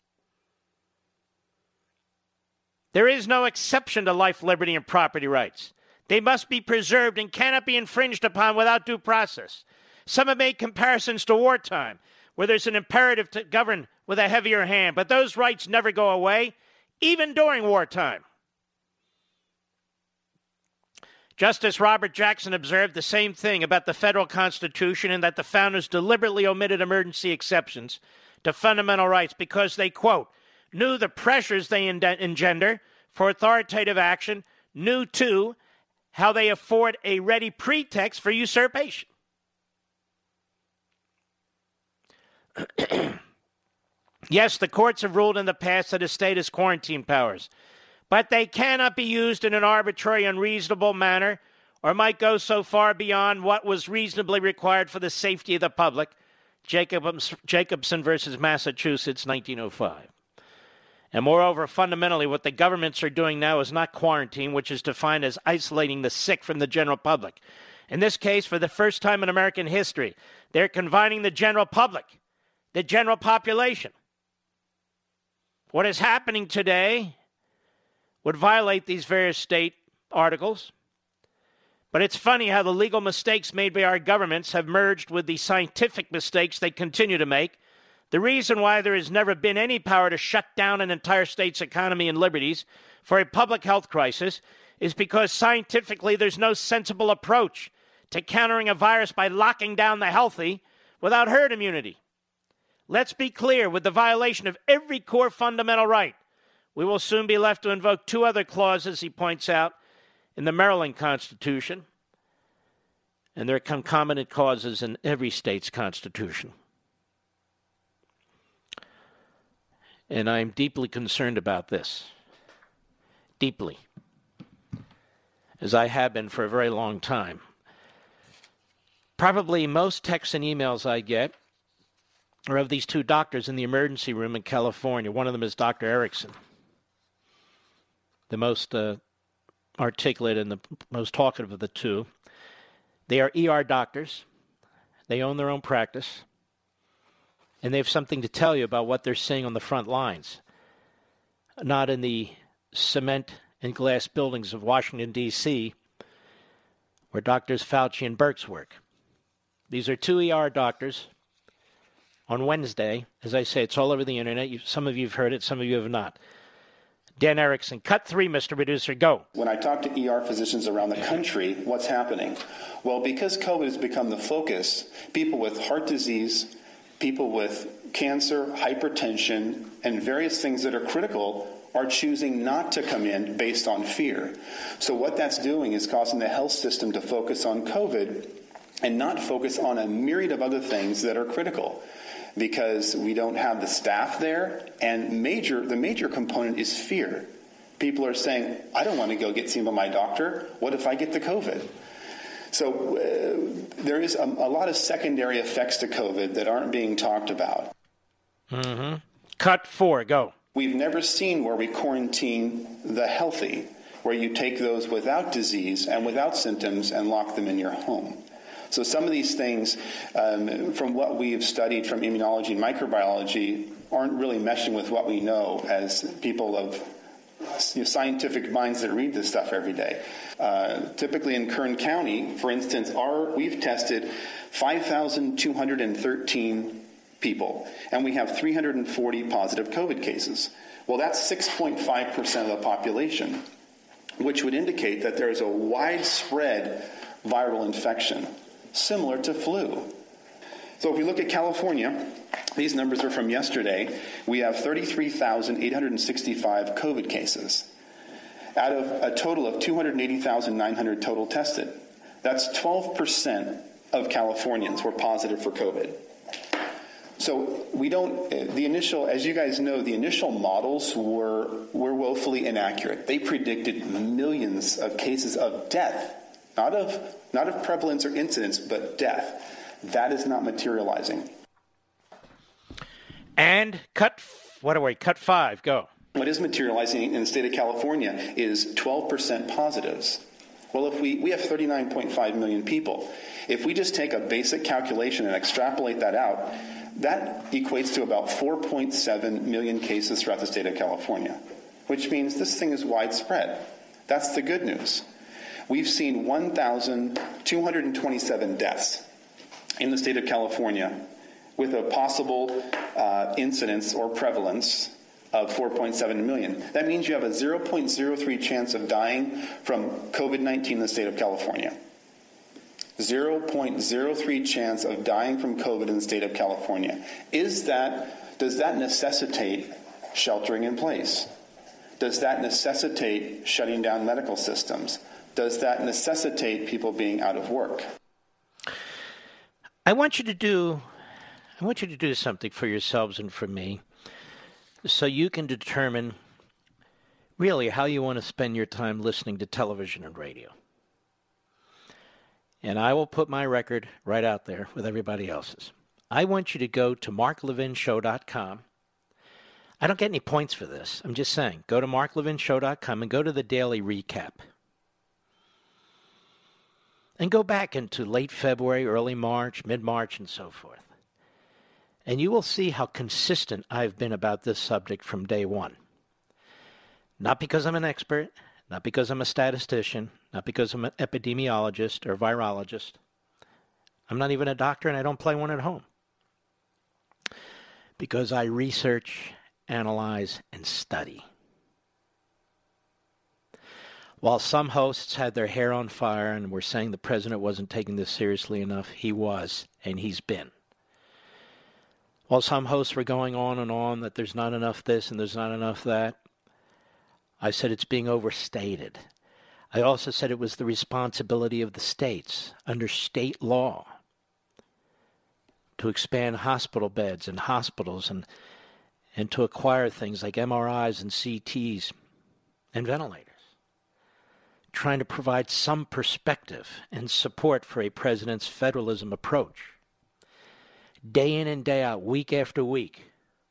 There is no exception to life, liberty, and property rights. They must be preserved and cannot be infringed upon without due process. Some have made comparisons to wartime, where there's an imperative to govern with a heavier hand, but those rights never go away, even during wartime. Justice Robert Jackson observed the same thing about the federal Constitution, and that the founders deliberately omitted emergency exceptions to fundamental rights because they, quote, knew the pressures they engender for authoritative action, knew, too, how they afford a ready pretext for usurpation. Yes, the courts have ruled in the past that a state has quarantine powers, but they cannot be used in an arbitrary, unreasonable manner, or might go so far beyond what was reasonably required for the safety of the public. Jacobson versus Massachusetts, nineteen oh five. And moreover, fundamentally, what the governments are doing now is not quarantine, which is defined as isolating the sick from the general public. In this case, for the first time in American history, they're confining the general public, the general population. What is happening today would violate these various state articles. But it's funny how the legal mistakes made by our governments have merged with the scientific mistakes they continue to make. The reason why there has never been any power to shut down an entire state's economy and liberties for a public health crisis is because scientifically there's no sensible approach to countering a virus by locking down the healthy without herd immunity. Let's be clear, with the violation of every core fundamental right, we will soon be left to invoke two other clauses, he points out, in the Maryland Constitution, and there are concomitant causes in every state's constitution. And I'm deeply concerned about this. Deeply. As I have been for a very long time. Probably most texts and emails I get are of these two doctors in the emergency room in California. One of them is Doctor Erickson, the most uh, articulate and the most talkative of the two. They are E R doctors. They own their own practice. And they have something to tell you about what they're seeing on the front lines, not in the cement and glass buildings of Washington, D C, where Doctors Fauci and Birx work. These are two E R doctors on Wednesday. As I say, it's all over the internet. You, some of you have heard it, some of you have not. Dan Erickson, cut three, Mister Producer, go. When I talk to E R physicians around the country, what's happening? Well, because COVID has become the focus, people with heart disease, people with cancer, hypertension, and various things that are critical are choosing not to come in based on fear. So what that's doing is causing the health system to focus on COVID and not focus on a myriad of other things that are critical. because we don't have the staff there. And major, the major component is fear. People are saying, I don't want to go get seen by my doctor. What if I get the COVID? So uh, there is a, a lot of secondary effects to COVID that aren't being talked about. Mm-hmm. Cut four, go. We've never seen where we quarantine the healthy, where you take those without disease and without symptoms and lock them in your home. So some of these things, um, from what we've studied from immunology and microbiology, aren't really meshing with what we know as people of you know, scientific minds that read this stuff every day. Uh, typically in Kern County, for instance, our, we've tested five thousand two hundred thirteen people, and we have three hundred forty positive COVID cases. Well, that's six point five percent of the population, which would indicate that there is a widespread viral infection, similar to flu. So if we look at California, these numbers are from yesterday. We have thirty-three thousand eight hundred sixty-five COVID cases out of a total of two hundred eighty thousand nine hundred total tested. That's twelve percent of Californians were positive for COVID. So we don't, the initial, as you guys know, the initial models were, were woefully inaccurate. They predicted millions of cases of death, not of, not of prevalence or incidence, but death. That is not materializing. And cut, what are we, cut five, go. What is materializing in the state of California is twelve percent positives. Well, if we, we have thirty-nine point five million people. If we just take a basic calculation and extrapolate that out, that equates to about four point seven million cases throughout the state of California, which means this thing is widespread. That's the good news. We've seen one thousand two hundred twenty-seven deaths in the state of California with a possible uh, incidence or prevalence of four point seven million. That means you have a zero point zero three chance of dying from COVID nineteen in the state of California. zero point zero three chance of dying from COVID in the state of California. Is that, does that necessitate sheltering in place? Does that necessitate shutting down medical systems? Does that necessitate people being out of work? I want you to do, I want you to do something for yourselves and for me, so you can determine really how you want to spend your time listening to television and radio. And I will put my record right out there with everybody else's. I want you to go to mark levin show dot com. I don't get any points for this. I'm just saying, go to mark levin show dot com and go to the daily recap. And go back into late February, early March, mid-March, and so forth. And you will see how consistent I've been about this subject from day one. Not because I'm an expert, not because I'm a statistician, not because I'm an epidemiologist or virologist. I'm not even a doctor, and I don't play one at home. Because I research, analyze, and study. While some hosts had their hair on fire and were saying the president wasn't taking this seriously enough, he was, and he's been. While some hosts were going on and on that there's not enough this and there's not enough that, I said it's being overstated. I also said it was the responsibility of the states, under state law, to expand hospital beds and hospitals and, and to acquire things like M R Is and C Ts and ventilators. Trying to provide some perspective and support for a president's federalism approach. Day in and day out, week after week,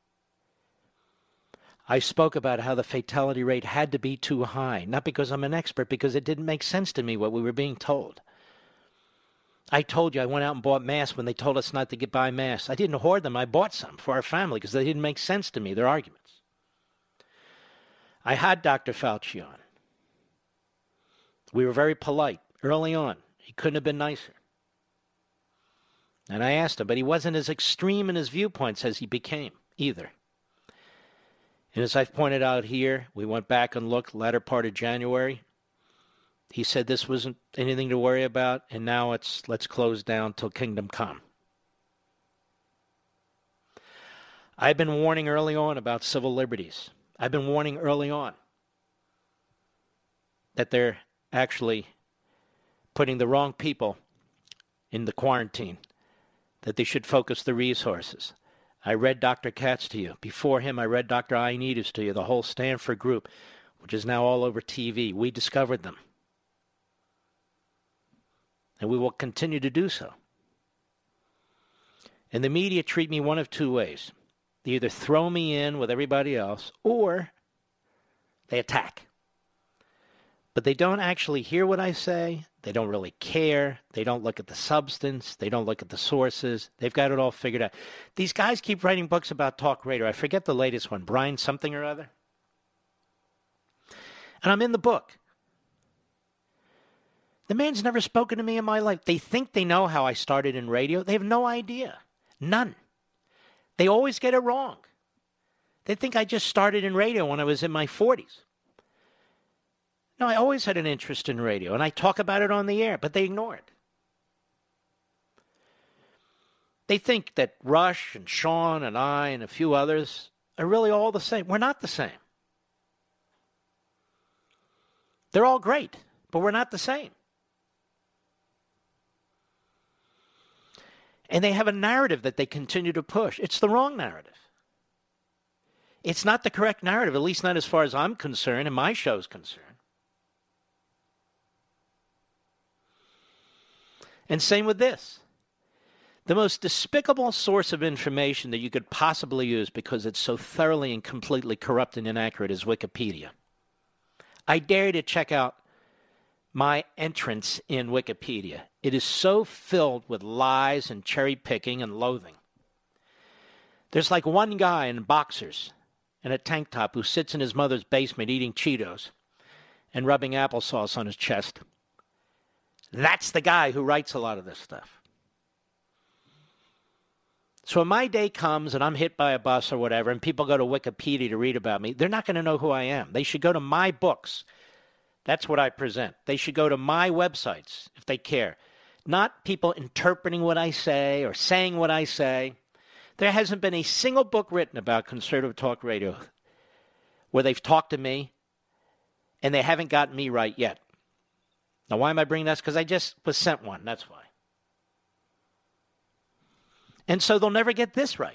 I spoke about how the fatality rate had to be too high, not because I'm an expert, because it didn't make sense to me what we were being told. I told you I went out and bought masks when they told us not to get buy masks. I didn't hoard them. I bought some for our family because they didn't make sense to me, their arguments. I had Doctor Fauci on. We were very polite early on. He couldn't have been nicer. And I asked him, but he wasn't as extreme in his viewpoints as he became either. And as I've pointed out here, we went back and looked latter part of January. He said this wasn't anything to worry about, and now it's let's close down till kingdom come. I've been warning early on about civil liberties. I've been warning early on that they're actually putting the wrong people in the quarantine, that they should focus the resources. I read Doctor Katz to you. Before him, I read Doctor Ioannidis to you, the whole Stanford group, which is now all over T V. We discovered them. And we will continue to do so. And the media treat me one of two ways. They either throw me in with everybody else, or they attack. But they don't actually hear what I say. They don't really care. They don't look at the substance. They don't look at the sources. They've got it all figured out. These guys keep writing books about talk radio. I forget the latest one, Brian something or other. And I'm in the book. The man's never spoken to me in my life. They think they know how I started in radio. They have no idea. None. They always get it wrong. They think I just started in radio when I was in my forties. No, I always had an interest in radio, and I talk about it on the air, but they ignore it. They think that Rush and Sean and I and a few others are really all the same. We're not the same. They're all great, but we're not the same. And they have a narrative that they continue to push. It's the wrong narrative. It's not the correct narrative, at least not as far as I'm concerned and my show's concerned. And same with this. The most despicable source of information that you could possibly use because it's so thoroughly and completely corrupt and inaccurate is Wikipedia. I dare you to check out my entrance in Wikipedia. It is so filled with lies and cherry picking and loathing. There's like one guy in boxers and a tank top who sits in his mother's basement eating Cheetos and rubbing applesauce on his chest. That's the guy who writes a lot of this stuff. So when my day comes and I'm hit by a bus or whatever and people go to Wikipedia to read about me, they're not going to know who I am. They should go to my books. That's what I present. They should go to my websites if they care. Not people interpreting what I say or saying what I say. There hasn't been a single book written about conservative talk radio where they've talked to me and they haven't gotten me right yet. Now, why am I bringing this? Because I just was sent one. That's why. And so they'll never get this right.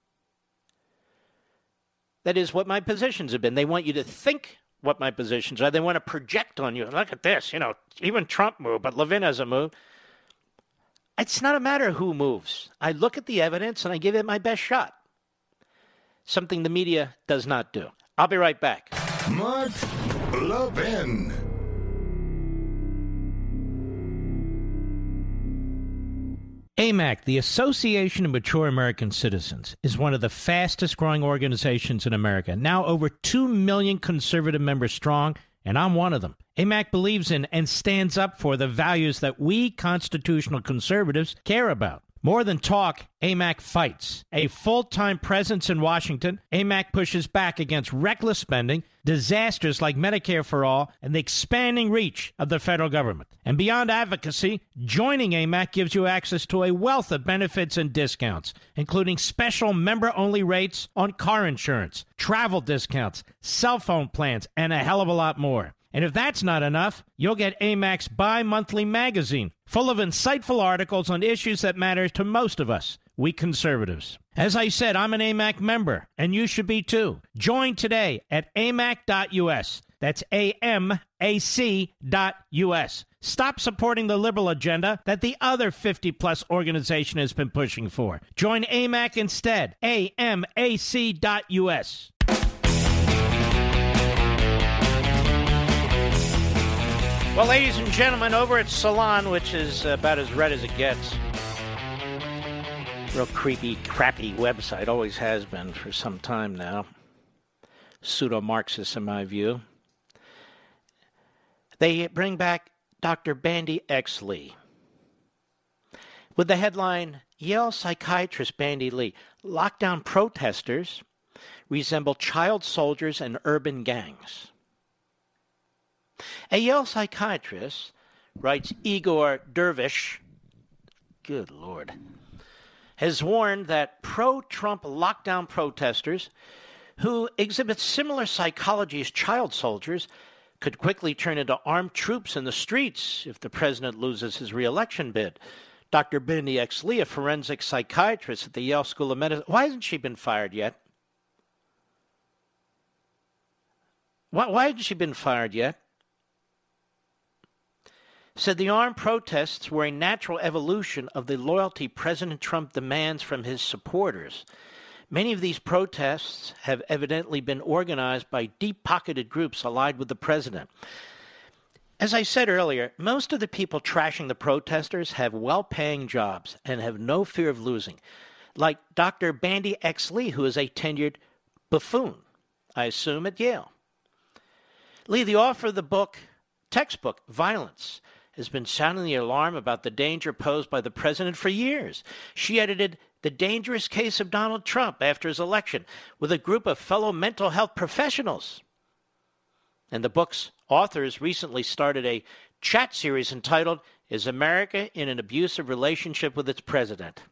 That is what my positions have been. They want you to think what my positions are. They want to project on you. Look at this. You know, even Trump moved, but Levin hasn't moved. It's not a matter of who moves. I look at the evidence and I give it my best shot. Something the media does not do. I'll be right back. Mark Levin. A M A C, the Association of Mature American Citizens, is one of the fastest growing organizations in America. Now over two million conservative members strong, and I'm one of them. A M A C believes in and stands up for the values that we constitutional conservatives care about. More than talk, A M A C fights. A full-time presence in Washington, A M A C pushes back against reckless spending, disasters like Medicare for All, and the expanding reach of the federal government. And beyond advocacy, joining A M A C gives you access to a wealth of benefits and discounts, including special member-only rates on car insurance, travel discounts, cell phone plans, and a hell of a lot more. And if that's not enough, you'll get A M A C's bi-monthly magazine, full of insightful articles on issues that matter to most of us, we conservatives. As I said, I'm an A M A C member, and you should be too. Join today at A M A C dot U S. That's A M A C dot U S. Stop supporting the liberal agenda that the other fifty-plus organization has been pushing for. Join A M A C instead. A M A C dot U S. Well, ladies and gentlemen, over at Salon, which is about as red as it gets, real creepy, crappy website, always has been for some time now, pseudo-Marxist in my view, they bring back Doctor Bandy X. Lee with the headline, Yale psychiatrist Bandy Lee, lockdown protesters resemble child soldiers and urban gangs. A Yale psychiatrist, writes Igor Dervish, good Lord, has warned that pro-Trump lockdown protesters who exhibit similar psychology as child soldiers could quickly turn into armed troops in the streets if the president loses his re-election bid. Doctor Bendy Exley, a forensic psychiatrist at the Yale School of Medicine. Why hasn't she been fired yet? Why, why hasn't she been fired yet? Said the armed protests were a natural evolution of the loyalty President Trump demands from his supporters. Many of these protests have evidently been organized by deep-pocketed groups allied with the president. As I said earlier, most of the people trashing the protesters have well-paying jobs and have no fear of losing, like Doctor Bandy Exley, who is a tenured buffoon, I assume, at Yale. Lee, the author of the book, textbook, Violence, has been sounding the alarm about the danger posed by the president for years. She edited The Dangerous Case of Donald Trump after his election with a group of fellow mental health professionals. And the book's authors recently started a chat series entitled, Is America in an Abusive Relationship with Its President?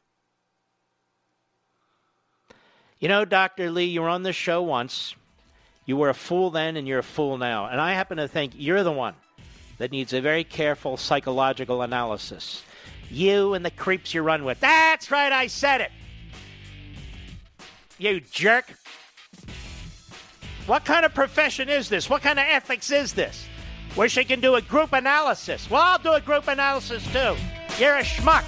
You know, Doctor Lee, you were on this show once. You were a fool then and you're a fool now. And I happen to think you're the one that needs a very careful psychological analysis. You and the creeps you run with. That's right, I said it. You jerk. What kind of profession is this? What kind of ethics is this? Where she can do a group analysis. Well, I'll do a group analysis too. You're a schmuck.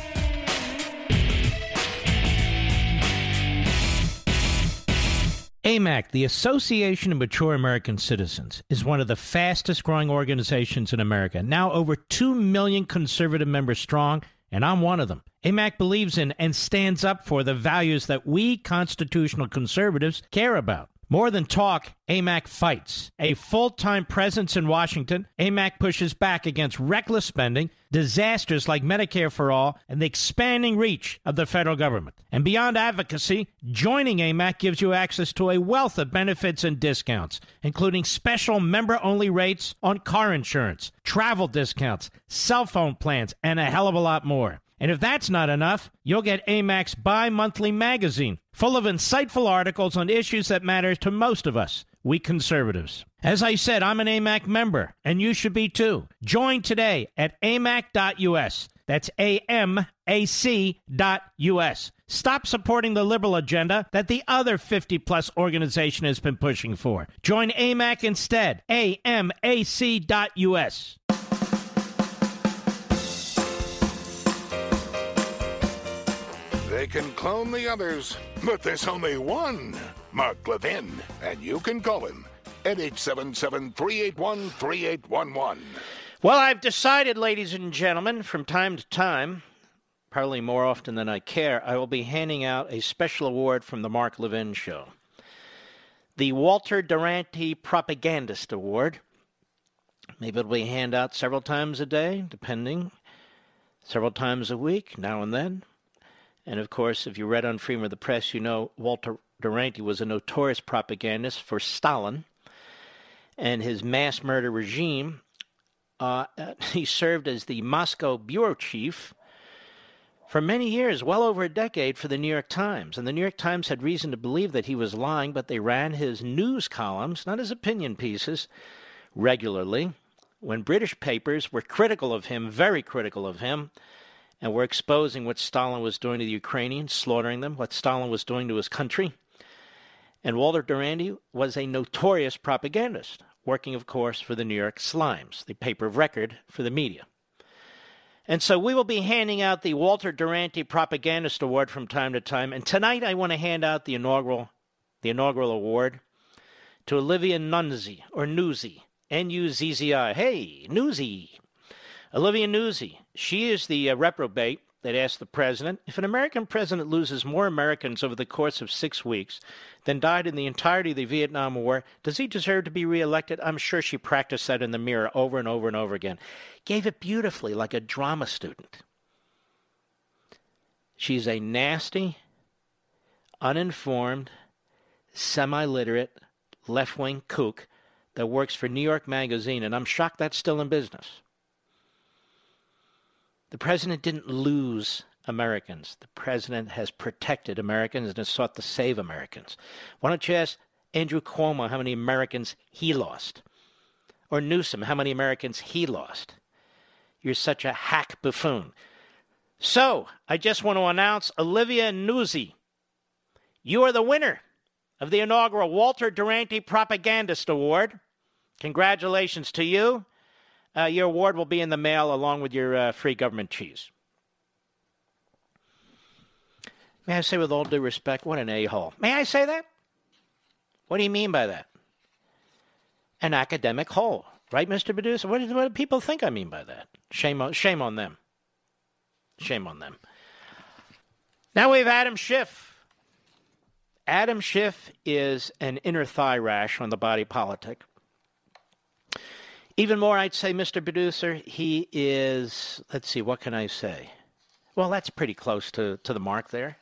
A M A C, the Association of Mature American Citizens, is one of the fastest growing organizations in America, now over two million conservative members strong, and I'm one of them. A M A C believes in and stands up for the values that we constitutional conservatives care about. More than talk, A M A C fights. A full-time presence in Washington, A M A C pushes back against reckless spending, disasters like Medicare for All, and the expanding reach of the federal government. And beyond advocacy, joining A M A C gives you access to a wealth of benefits and discounts, including special member-only rates on car insurance, travel discounts, cell phone plans, and a hell of a lot more. And if that's not enough, you'll get A M A C's bi-monthly magazine, full of insightful articles on issues that matter to most of us, we conservatives. As I said, I'm an A M A C member, and you should be too. Join today at A M A C dot U S. That's A M A C dot U S. Stop supporting the liberal agenda that the other fifty-plus organization has been pushing for. Join A M A C instead. A M A C dot U S. They can clone the others, but there's only one Mark Levin, and you can call him at eight seven seven, three eight one, three eight one one. Well, I've decided, ladies and gentlemen, from time to time, probably more often than I care, I will be handing out a special award from the Mark Levin Show. The Walter Duranty Propagandist Award. Maybe it'll be handed out several times a day, depending, several times a week, now and then. And, of course, if you read on Freedom of the Press, you know Walter Duranty was a notorious propagandist for Stalin and his mass murder regime. Uh, he served as the Moscow bureau chief for many years, well over a decade, for the New York Times. And the New York Times had reason to believe that he was lying, but they ran his news columns, not his opinion pieces, regularly. When British papers were critical of him, very critical of him, and were exposing what Stalin was doing to the Ukrainians, slaughtering them, what Stalin was doing to his country. And Walter Duranty was a notorious propagandist, working, of course, for the New York Slimes, the paper of record for the media. And so we will be handing out the Walter Duranty Propagandist Award from time to time. And tonight I want to hand out the inaugural, the inaugural award to Olivia Nuzzi, or Nuzzi, N U Z Z I. Hey, Nuzzi. Olivia Nuzzi, she is the uh, reprobate that asked the president, if an American president loses more Americans over the course of six weeks than died in the entirety of the Vietnam War, does he deserve to be reelected? I'm sure she practiced that in the mirror over and over and over again. Gave it beautifully, like a drama student. She's a nasty, uninformed, semi-literate, left-wing kook that works for New York Magazine, and I'm shocked that's still in business. The president didn't lose Americans. The president has protected Americans and has sought to save Americans. Why don't you ask Andrew Cuomo how many Americans he lost? Or Newsom how many Americans he lost? You're such a hack buffoon. So, I just want to announce Olivia Nuzzi. You are the winner of the inaugural Walter Duranty Propagandist Award. Congratulations to you. Uh, your award will be in the mail along with your uh, free government cheese. May I say with all due respect, what an a-hole. May I say that? What do you mean by that? An academic hole. Right, Mister Producer? What do, what do people think I mean by that? Shame on, shame on them. Shame on them. Now we have Adam Schiff. Adam Schiff is an inner thigh rash on the body politic. Even more, I'd say, Mister Producer, he is, let's see, what can I say? Well, that's pretty close to, to the mark there.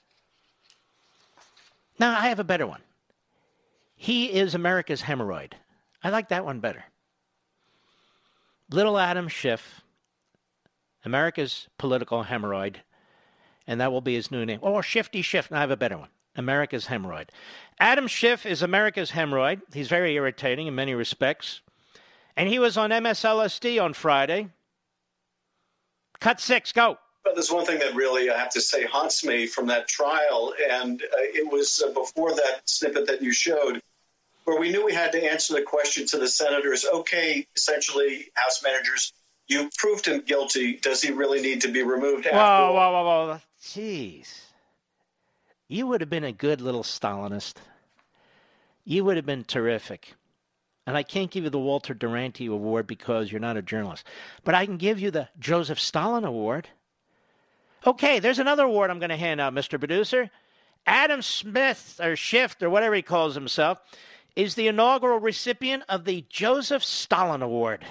Now, I have a better one. He is America's hemorrhoid. I like that one better. Little Adam Schiff, America's political hemorrhoid, and that will be his new name. Oh, Shifty Schiff. No, I have a better one. America's hemorrhoid. Adam Schiff is America's hemorrhoid. He's very irritating in many respects. And he was on M S L S D on Friday. Cut six, go. But there's one thing that really, I have to say, haunts me from that trial, and uh, it was uh, before that snippet that you showed, where we knew we had to answer the question to the senators, okay, essentially, House managers, you proved him guilty. Does he really need to be removed? Whoa, after whoa, whoa, whoa. Jeez. You would have been a good little Stalinist. You would have been terrific. And I can't give you the Walter Duranty Award because you're not a journalist. But I can give you the Joseph Stalin Award. Okay, there's another award I'm going to hand out, Mister Producer. Adam Smith, or Schiff, or whatever he calls himself, is the inaugural recipient of the Joseph Stalin Award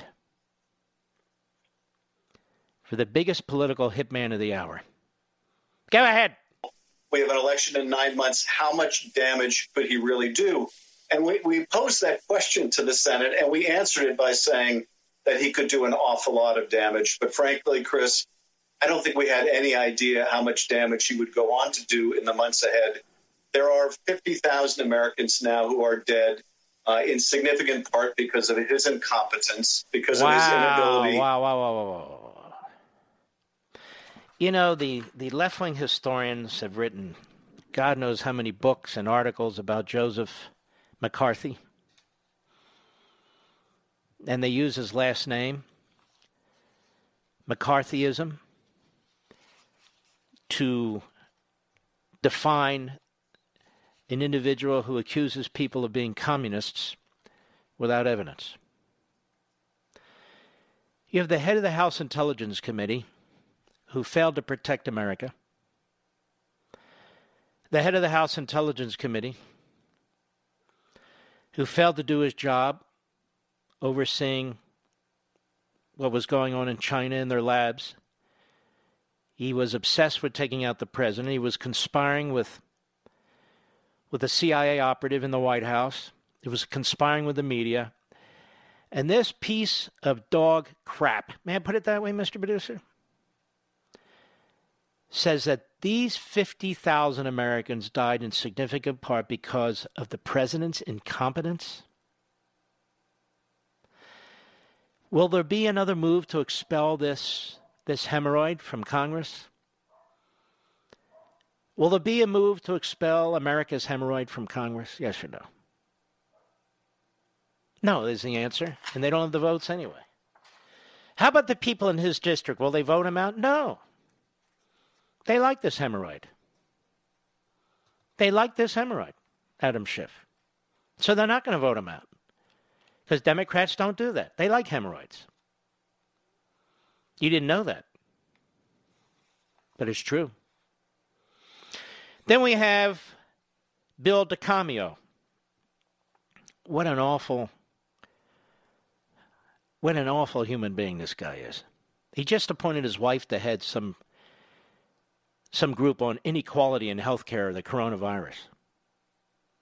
for the biggest political hitman of the hour. Go ahead. We have an election in nine months. How much damage could he really do? And we, we posed that question to the Senate, and we answered it by saying that he could do an awful lot of damage. But frankly, Chris, I don't think we had any idea how much damage he would go on to do in the months ahead. There are fifty thousand Americans now who are dead, uh, in significant part because of his incompetence, because wow, of his inability. Wow, wow, wow, wow, wow. You know, the, the left-wing historians have written God knows how many books and articles about Joseph McCarthy. And they use his last name, McCarthyism, to define an individual who accuses people of being communists without evidence. You have the head of the House Intelligence Committee who failed to protect America. The head of the House Intelligence Committee who failed to do his job overseeing what was going on in China in their labs. He was obsessed with taking out the president. He was conspiring with with a C I A operative in the White House. He was conspiring with the media. And this piece of dog crap, may I put it that way, Mister Producer? Says that these fifty thousand Americans died in significant part because of the president's incompetence. Will there be another move to expel this, this hemorrhoid from Congress? Will there be a move to expel America's hemorrhoid from Congress? Yes or no? No is the answer, and they don't have the votes anyway. How about the people in his district? Will they vote him out? No. They like this hemorrhoid. They like this hemorrhoid, Adam Schiff. So they're not going to vote him out. Because Democrats don't do that. They like hemorrhoids. You didn't know that. But it's true. Then we have Bill DeCamio. What an awful, what an awful human being this guy is. He just appointed his wife to head some some group on inequality in healthcare, the coronavirus.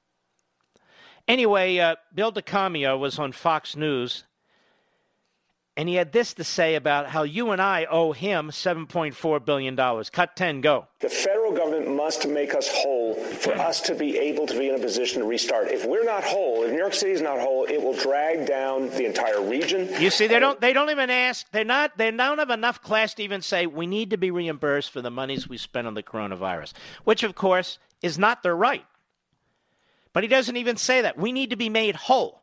Anyway, uh, Bill DeCamio was on Fox News, And he had this to say about how you and I owe him seven point four billion dollars. Cut ten, go. The federal government must make us whole for us to be able to be in a position to restart. If we're not whole, if New York City is not whole, it will drag down the entire region. You see, they don't they don't even ask. They're not, they don't have enough class to even say, we need to be reimbursed for the monies we spent on the coronavirus, which, of course, is not their right. But he doesn't even say that. We need to be made whole.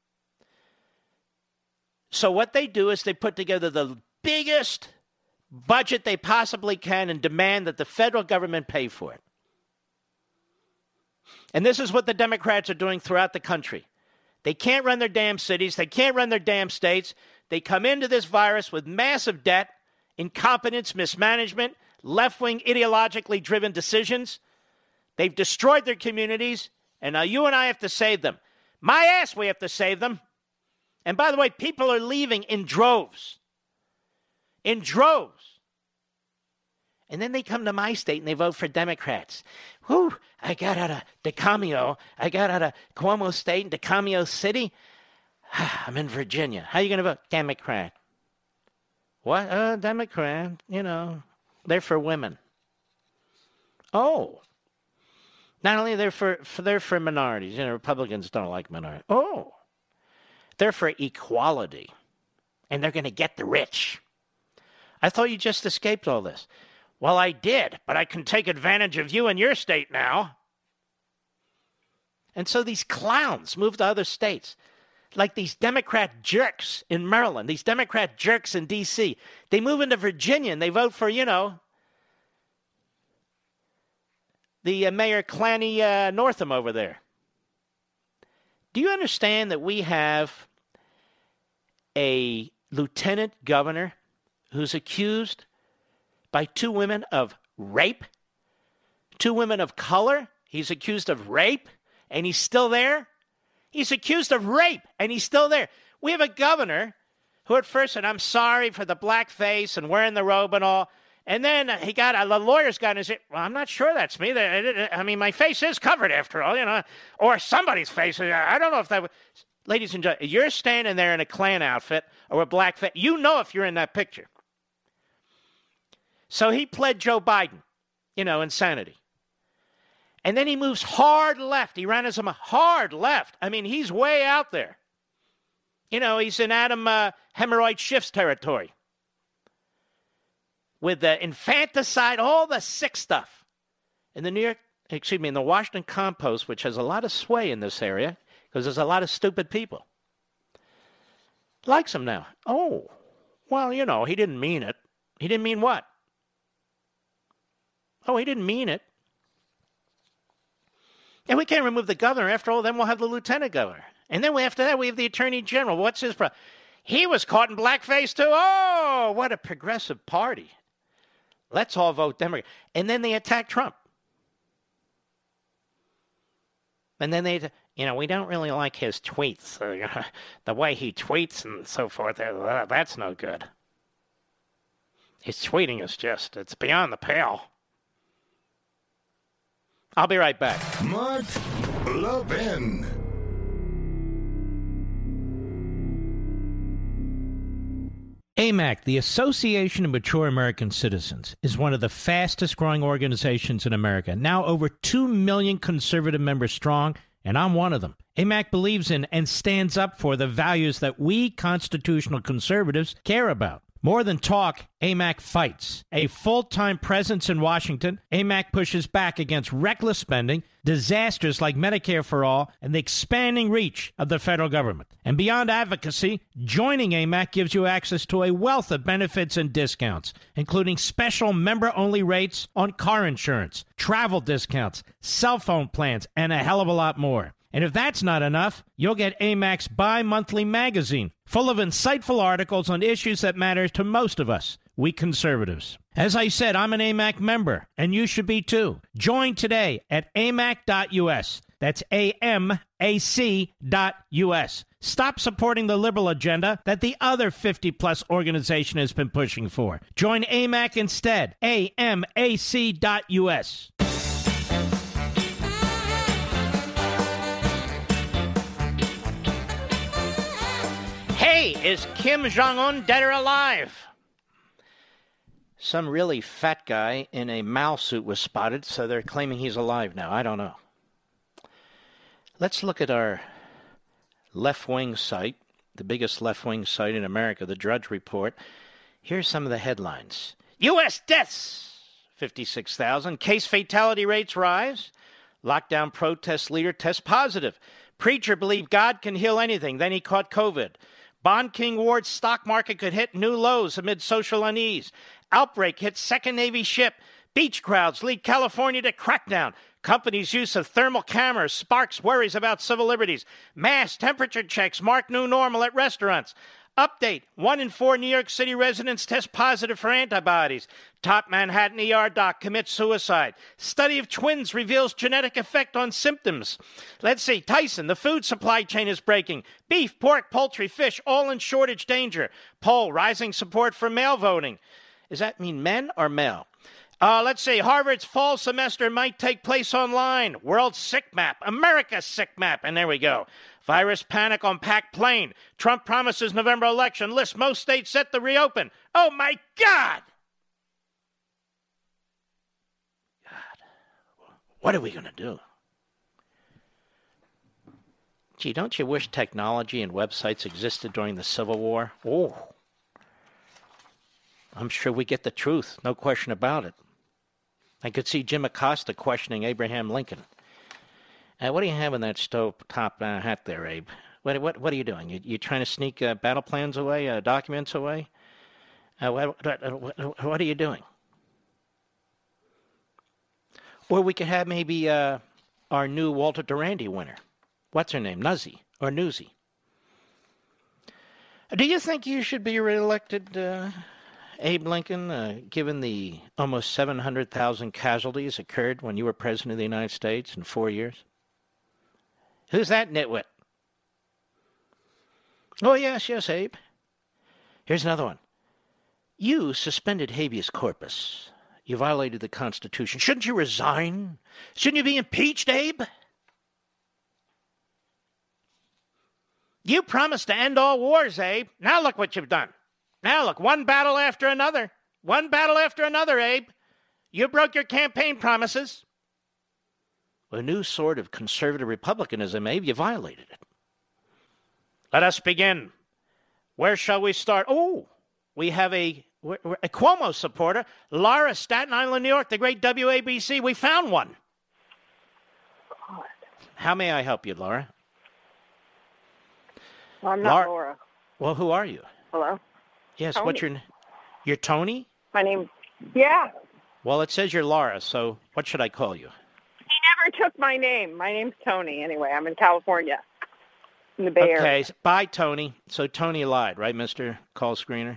So what they do is they put together the biggest budget they possibly can and demand that the federal government pay for it. And this is what the Democrats are doing throughout the country. They can't run their damn cities. They can't run their damn states. They come into this virus with massive debt, incompetence, mismanagement, left-wing ideologically driven decisions. They've destroyed their communities, and now you and I have to save them. My ass, we have to save them. And by the way, people are leaving in droves. In droves. And then they come to my state and they vote for Democrats. Whew, I got out of DeCamio. I got out of Cuomo State and DeCamio City. I'm in Virginia. How are you going to vote? Democrat. What? Uh, Democrat. You know, they're for women. Oh. Not only they're for, for they're for minorities. You know, Republicans don't like minorities. Oh. They're for equality, and they're going to get the rich. I thought you just escaped all this. Well, I did, but I can take advantage of you in your state now. And so these clowns move to other states, like these Democrat jerks in Maryland, these Democrat jerks in D C They move into Virginia, and they vote for, you know, the uh, Mayor Clanny uh, Northam over there. Do you understand that we have a lieutenant governor who's accused by two women of rape? Two women of color? He's accused of rape, and he's still there? He's accused of rape, and he's still there. We have a governor who at first said, I'm sorry for the blackface and wearing the robe and all. And then he got, a lawyer's got his, well, I'm not sure that's me. I mean, my face is covered after all, you know, or somebody's face. I don't know if that was. Ladies and gentlemen, you're standing there in a Klan outfit or a black face. You know if you're in that picture. So he pled Joe Biden, you know, insanity. And then he moves hard left. He ran as a hard left. I mean, he's way out there. You know, he's in Adam uh, Hemorrhoid Schiff's territory. With the infanticide, all the sick stuff. In the New York, excuse me, in the Washington Compost, which has a lot of sway in this area, because there's a lot of stupid people. Likes him now. Oh, well, you know, he didn't mean it. He didn't mean what? Oh, he didn't mean it. And we can't remove the governor. After all, then we'll have the lieutenant governor. And then we, after that, we have the attorney general. What's his problem? He was caught in blackface, too. Oh, what a progressive party. Let's all vote Democrat. And then they attack Trump. And then they, you know, we don't really like his tweets. Uh, the way he tweets and so forth, uh, that's no good. His tweeting is just, it's beyond the pale. I'll be right back. Mark Levin. A M A C, the Association of Mature American Citizens, is one of the fastest growing organizations in America. Now over two million conservative members strong, and I'm one of them. A M A C believes in and stands up for the values that we constitutional conservatives care about. More than talk, A M A C fights. A full-time presence in Washington, A M A C pushes back against reckless spending, disasters like Medicare for All, and the expanding reach of the federal government. And beyond advocacy, joining A M A C gives you access to a wealth of benefits and discounts, including special member-only rates on car insurance, travel discounts, cell phone plans, and a hell of a lot more. And if that's not enough, you'll get A M A C's bi-monthly magazine, full of insightful articles on issues that matter to most of us, we conservatives. As I said, I'm an A M A C member, and you should be too. Join today at A M A C dot U S. That's A M A C dot U S. Stop supporting the liberal agenda that the other fifty-plus organization has been pushing for. Join A M A C instead. A M A C dot U S. Hey, Hey, is Kim Jong-un dead or alive? Some really fat guy in a Mao suit was spotted, so they're claiming he's alive now. I don't know. Let's look at our left-wing site, the biggest left-wing site in America, the Drudge Report. Here's some of the headlines. U S deaths, fifty-six thousand. Case fatality rates rise. Lockdown protest leader tests positive. Preacher believed God can heal anything. Then he caught COVID. Bond King Ward's stock market could hit new lows amid social unease. Outbreak hits second Navy ship. Beach crowds lead California to crackdown. Companies' use of thermal cameras sparks worries about civil liberties. Mass temperature checks mark new normal at restaurants. Update, one in four New York City residents test positive for antibodies. Top Manhattan E R doc commits suicide. Study of twins reveals genetic effect on symptoms. Let's see, Tyson, the food supply chain is breaking. Beef, pork, poultry, fish, all in shortage danger. Poll, rising support for mail voting. Does that mean men or male? Uh, let's see, Harvard's fall semester might take place online. World Sick Map, America's Sick Map, and there we go. Virus panic on packed plane. Trump promises November election. List most states set to reopen. Oh, my God! God, what are we going to do? Gee, don't you wish technology and websites existed during the Civil War? Oh, I'm sure we get the truth, no question about it. I could see Jim Acosta questioning Abraham Lincoln. Uh, what do you have in that stove top uh, hat there, Abe? What what what are you doing? You you trying to sneak uh, battle plans away, uh, documents away? Uh, what, what what are you doing? Or we could have maybe uh, our new Walter Durandi winner. What's her name? Nuzzy or Newsy? Do you think you should be reelected, uh, Abe Lincoln, uh, given the almost seven hundred thousand casualties occurred when you were president of the United States in four years? Who's that nitwit? Oh, yes, yes, Abe. Here's another one. You suspended habeas corpus. You violated the Constitution. Shouldn't you resign? Shouldn't you be impeached, Abe? You promised to end all wars, Abe. Now look what you've done. Now look, one battle after another. One battle after another, Abe. You broke your campaign promises. A new sort of conservative republicanism, Abe. You violated it. Let us begin. Where shall we start? Oh, we have a, a Cuomo supporter. Laura, Staten Island, New York, the great W A B C. We found one. God. How may I help you, Laura? I'm not Laura. Laura. Well, who are you? Hello? Yes, Tony. what's your name? You're Tony? My name, yeah. Well, it says you're Laura, so what should I call you? He never took my name. My name's Tony, anyway. I'm in California, in the Bay okay. Area. Okay, bye, Tony. So Tony lied, right, Mister Call Screener?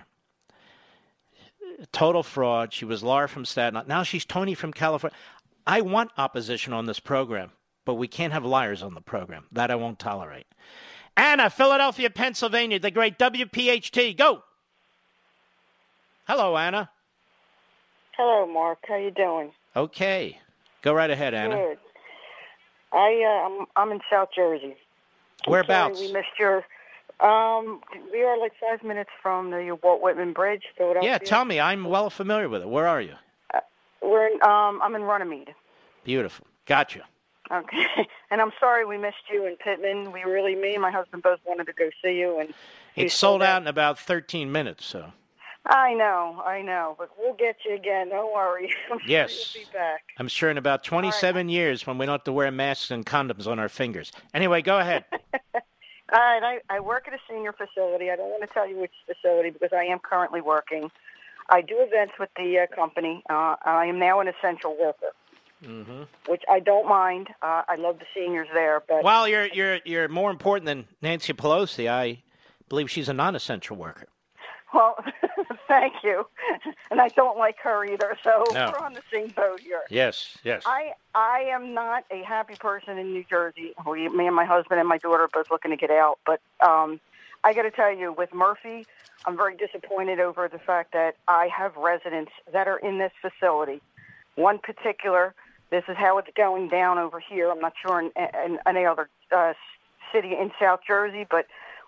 Total fraud. She was Laura from Staten Island. Now she's Tony from California. I want opposition on this program, but we can't have liars on the program. That I won't tolerate. Anna, Philadelphia, Pennsylvania, the great W P H T. Go. Hello, Anna. Hello, Mark. How you doing? Okay. Go right ahead, Anna. Good. I, uh, I'm, I'm in South Jersey. I'm Whereabouts? sorry we missed your... Um, we are like five minutes from the Walt Whitman Bridge, Philadelphia. Yeah, tell me. I'm well familiar with it. Where are you? Uh, we're in, um, I'm in Runnymede. Beautiful. Gotcha. Okay. And I'm sorry we missed you in Pittman. We really, me and my husband both wanted to go see you. And It's sold out in about thirteen minutes, so... I know, I know, but we'll get you again. Don't worry. I'm sure yes. you'll be back. I'm sure in about twenty-seven right. years when we don't have to wear masks and condoms on our fingers. Anyway, go ahead. All right, I, I work at a senior facility. I don't want to tell you which facility because I am currently working. I do events with the uh, company. Uh, I am now an essential worker, mm-hmm. which I don't mind. Uh, I love the seniors there. But Well, you're, you're, you're more important than Nancy Pelosi. I believe she's a non-essential worker. Well, thank you. And I don't like her either, so no. we're on the same boat here. Yes, yes. I I am not a happy person in New Jersey. We, me and my husband and my daughter are both looking to get out. But um, I got to tell you, with Murphy, I'm very disappointed over the fact that I have residents that are in this facility. One particular, this is how it's going down over here. I'm not sure in, in any other uh, city in South Jersey, but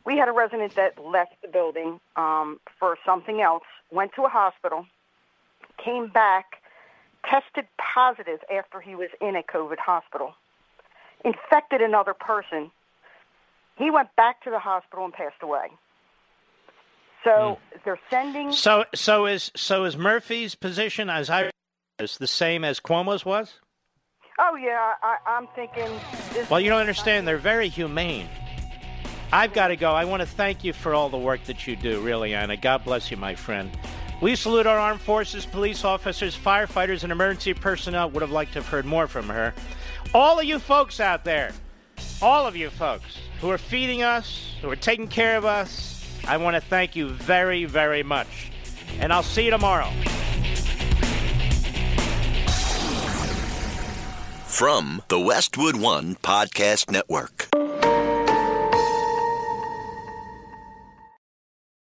We had a resident that left the building um, for something else, went to a hospital, came back, tested positive after he was in a COVID hospital, infected another person. He went back to the hospital and passed away. So mm. they're sending. So, so is so is Murphy's position, as I is the same as Cuomo's was? Oh yeah, I, I'm thinking. This well, you don't understand. They're very humane. I've got to go. I want to thank you for all the work that you do, really, Anna. God bless you, my friend. We salute our armed forces, police officers, firefighters, and emergency personnel. Would have liked to have heard more from her. All of you folks out there, all of you folks who are feeding us, who are taking care of us, I want to thank you very, very much. And I'll see you tomorrow. From the Westwood One Podcast Network.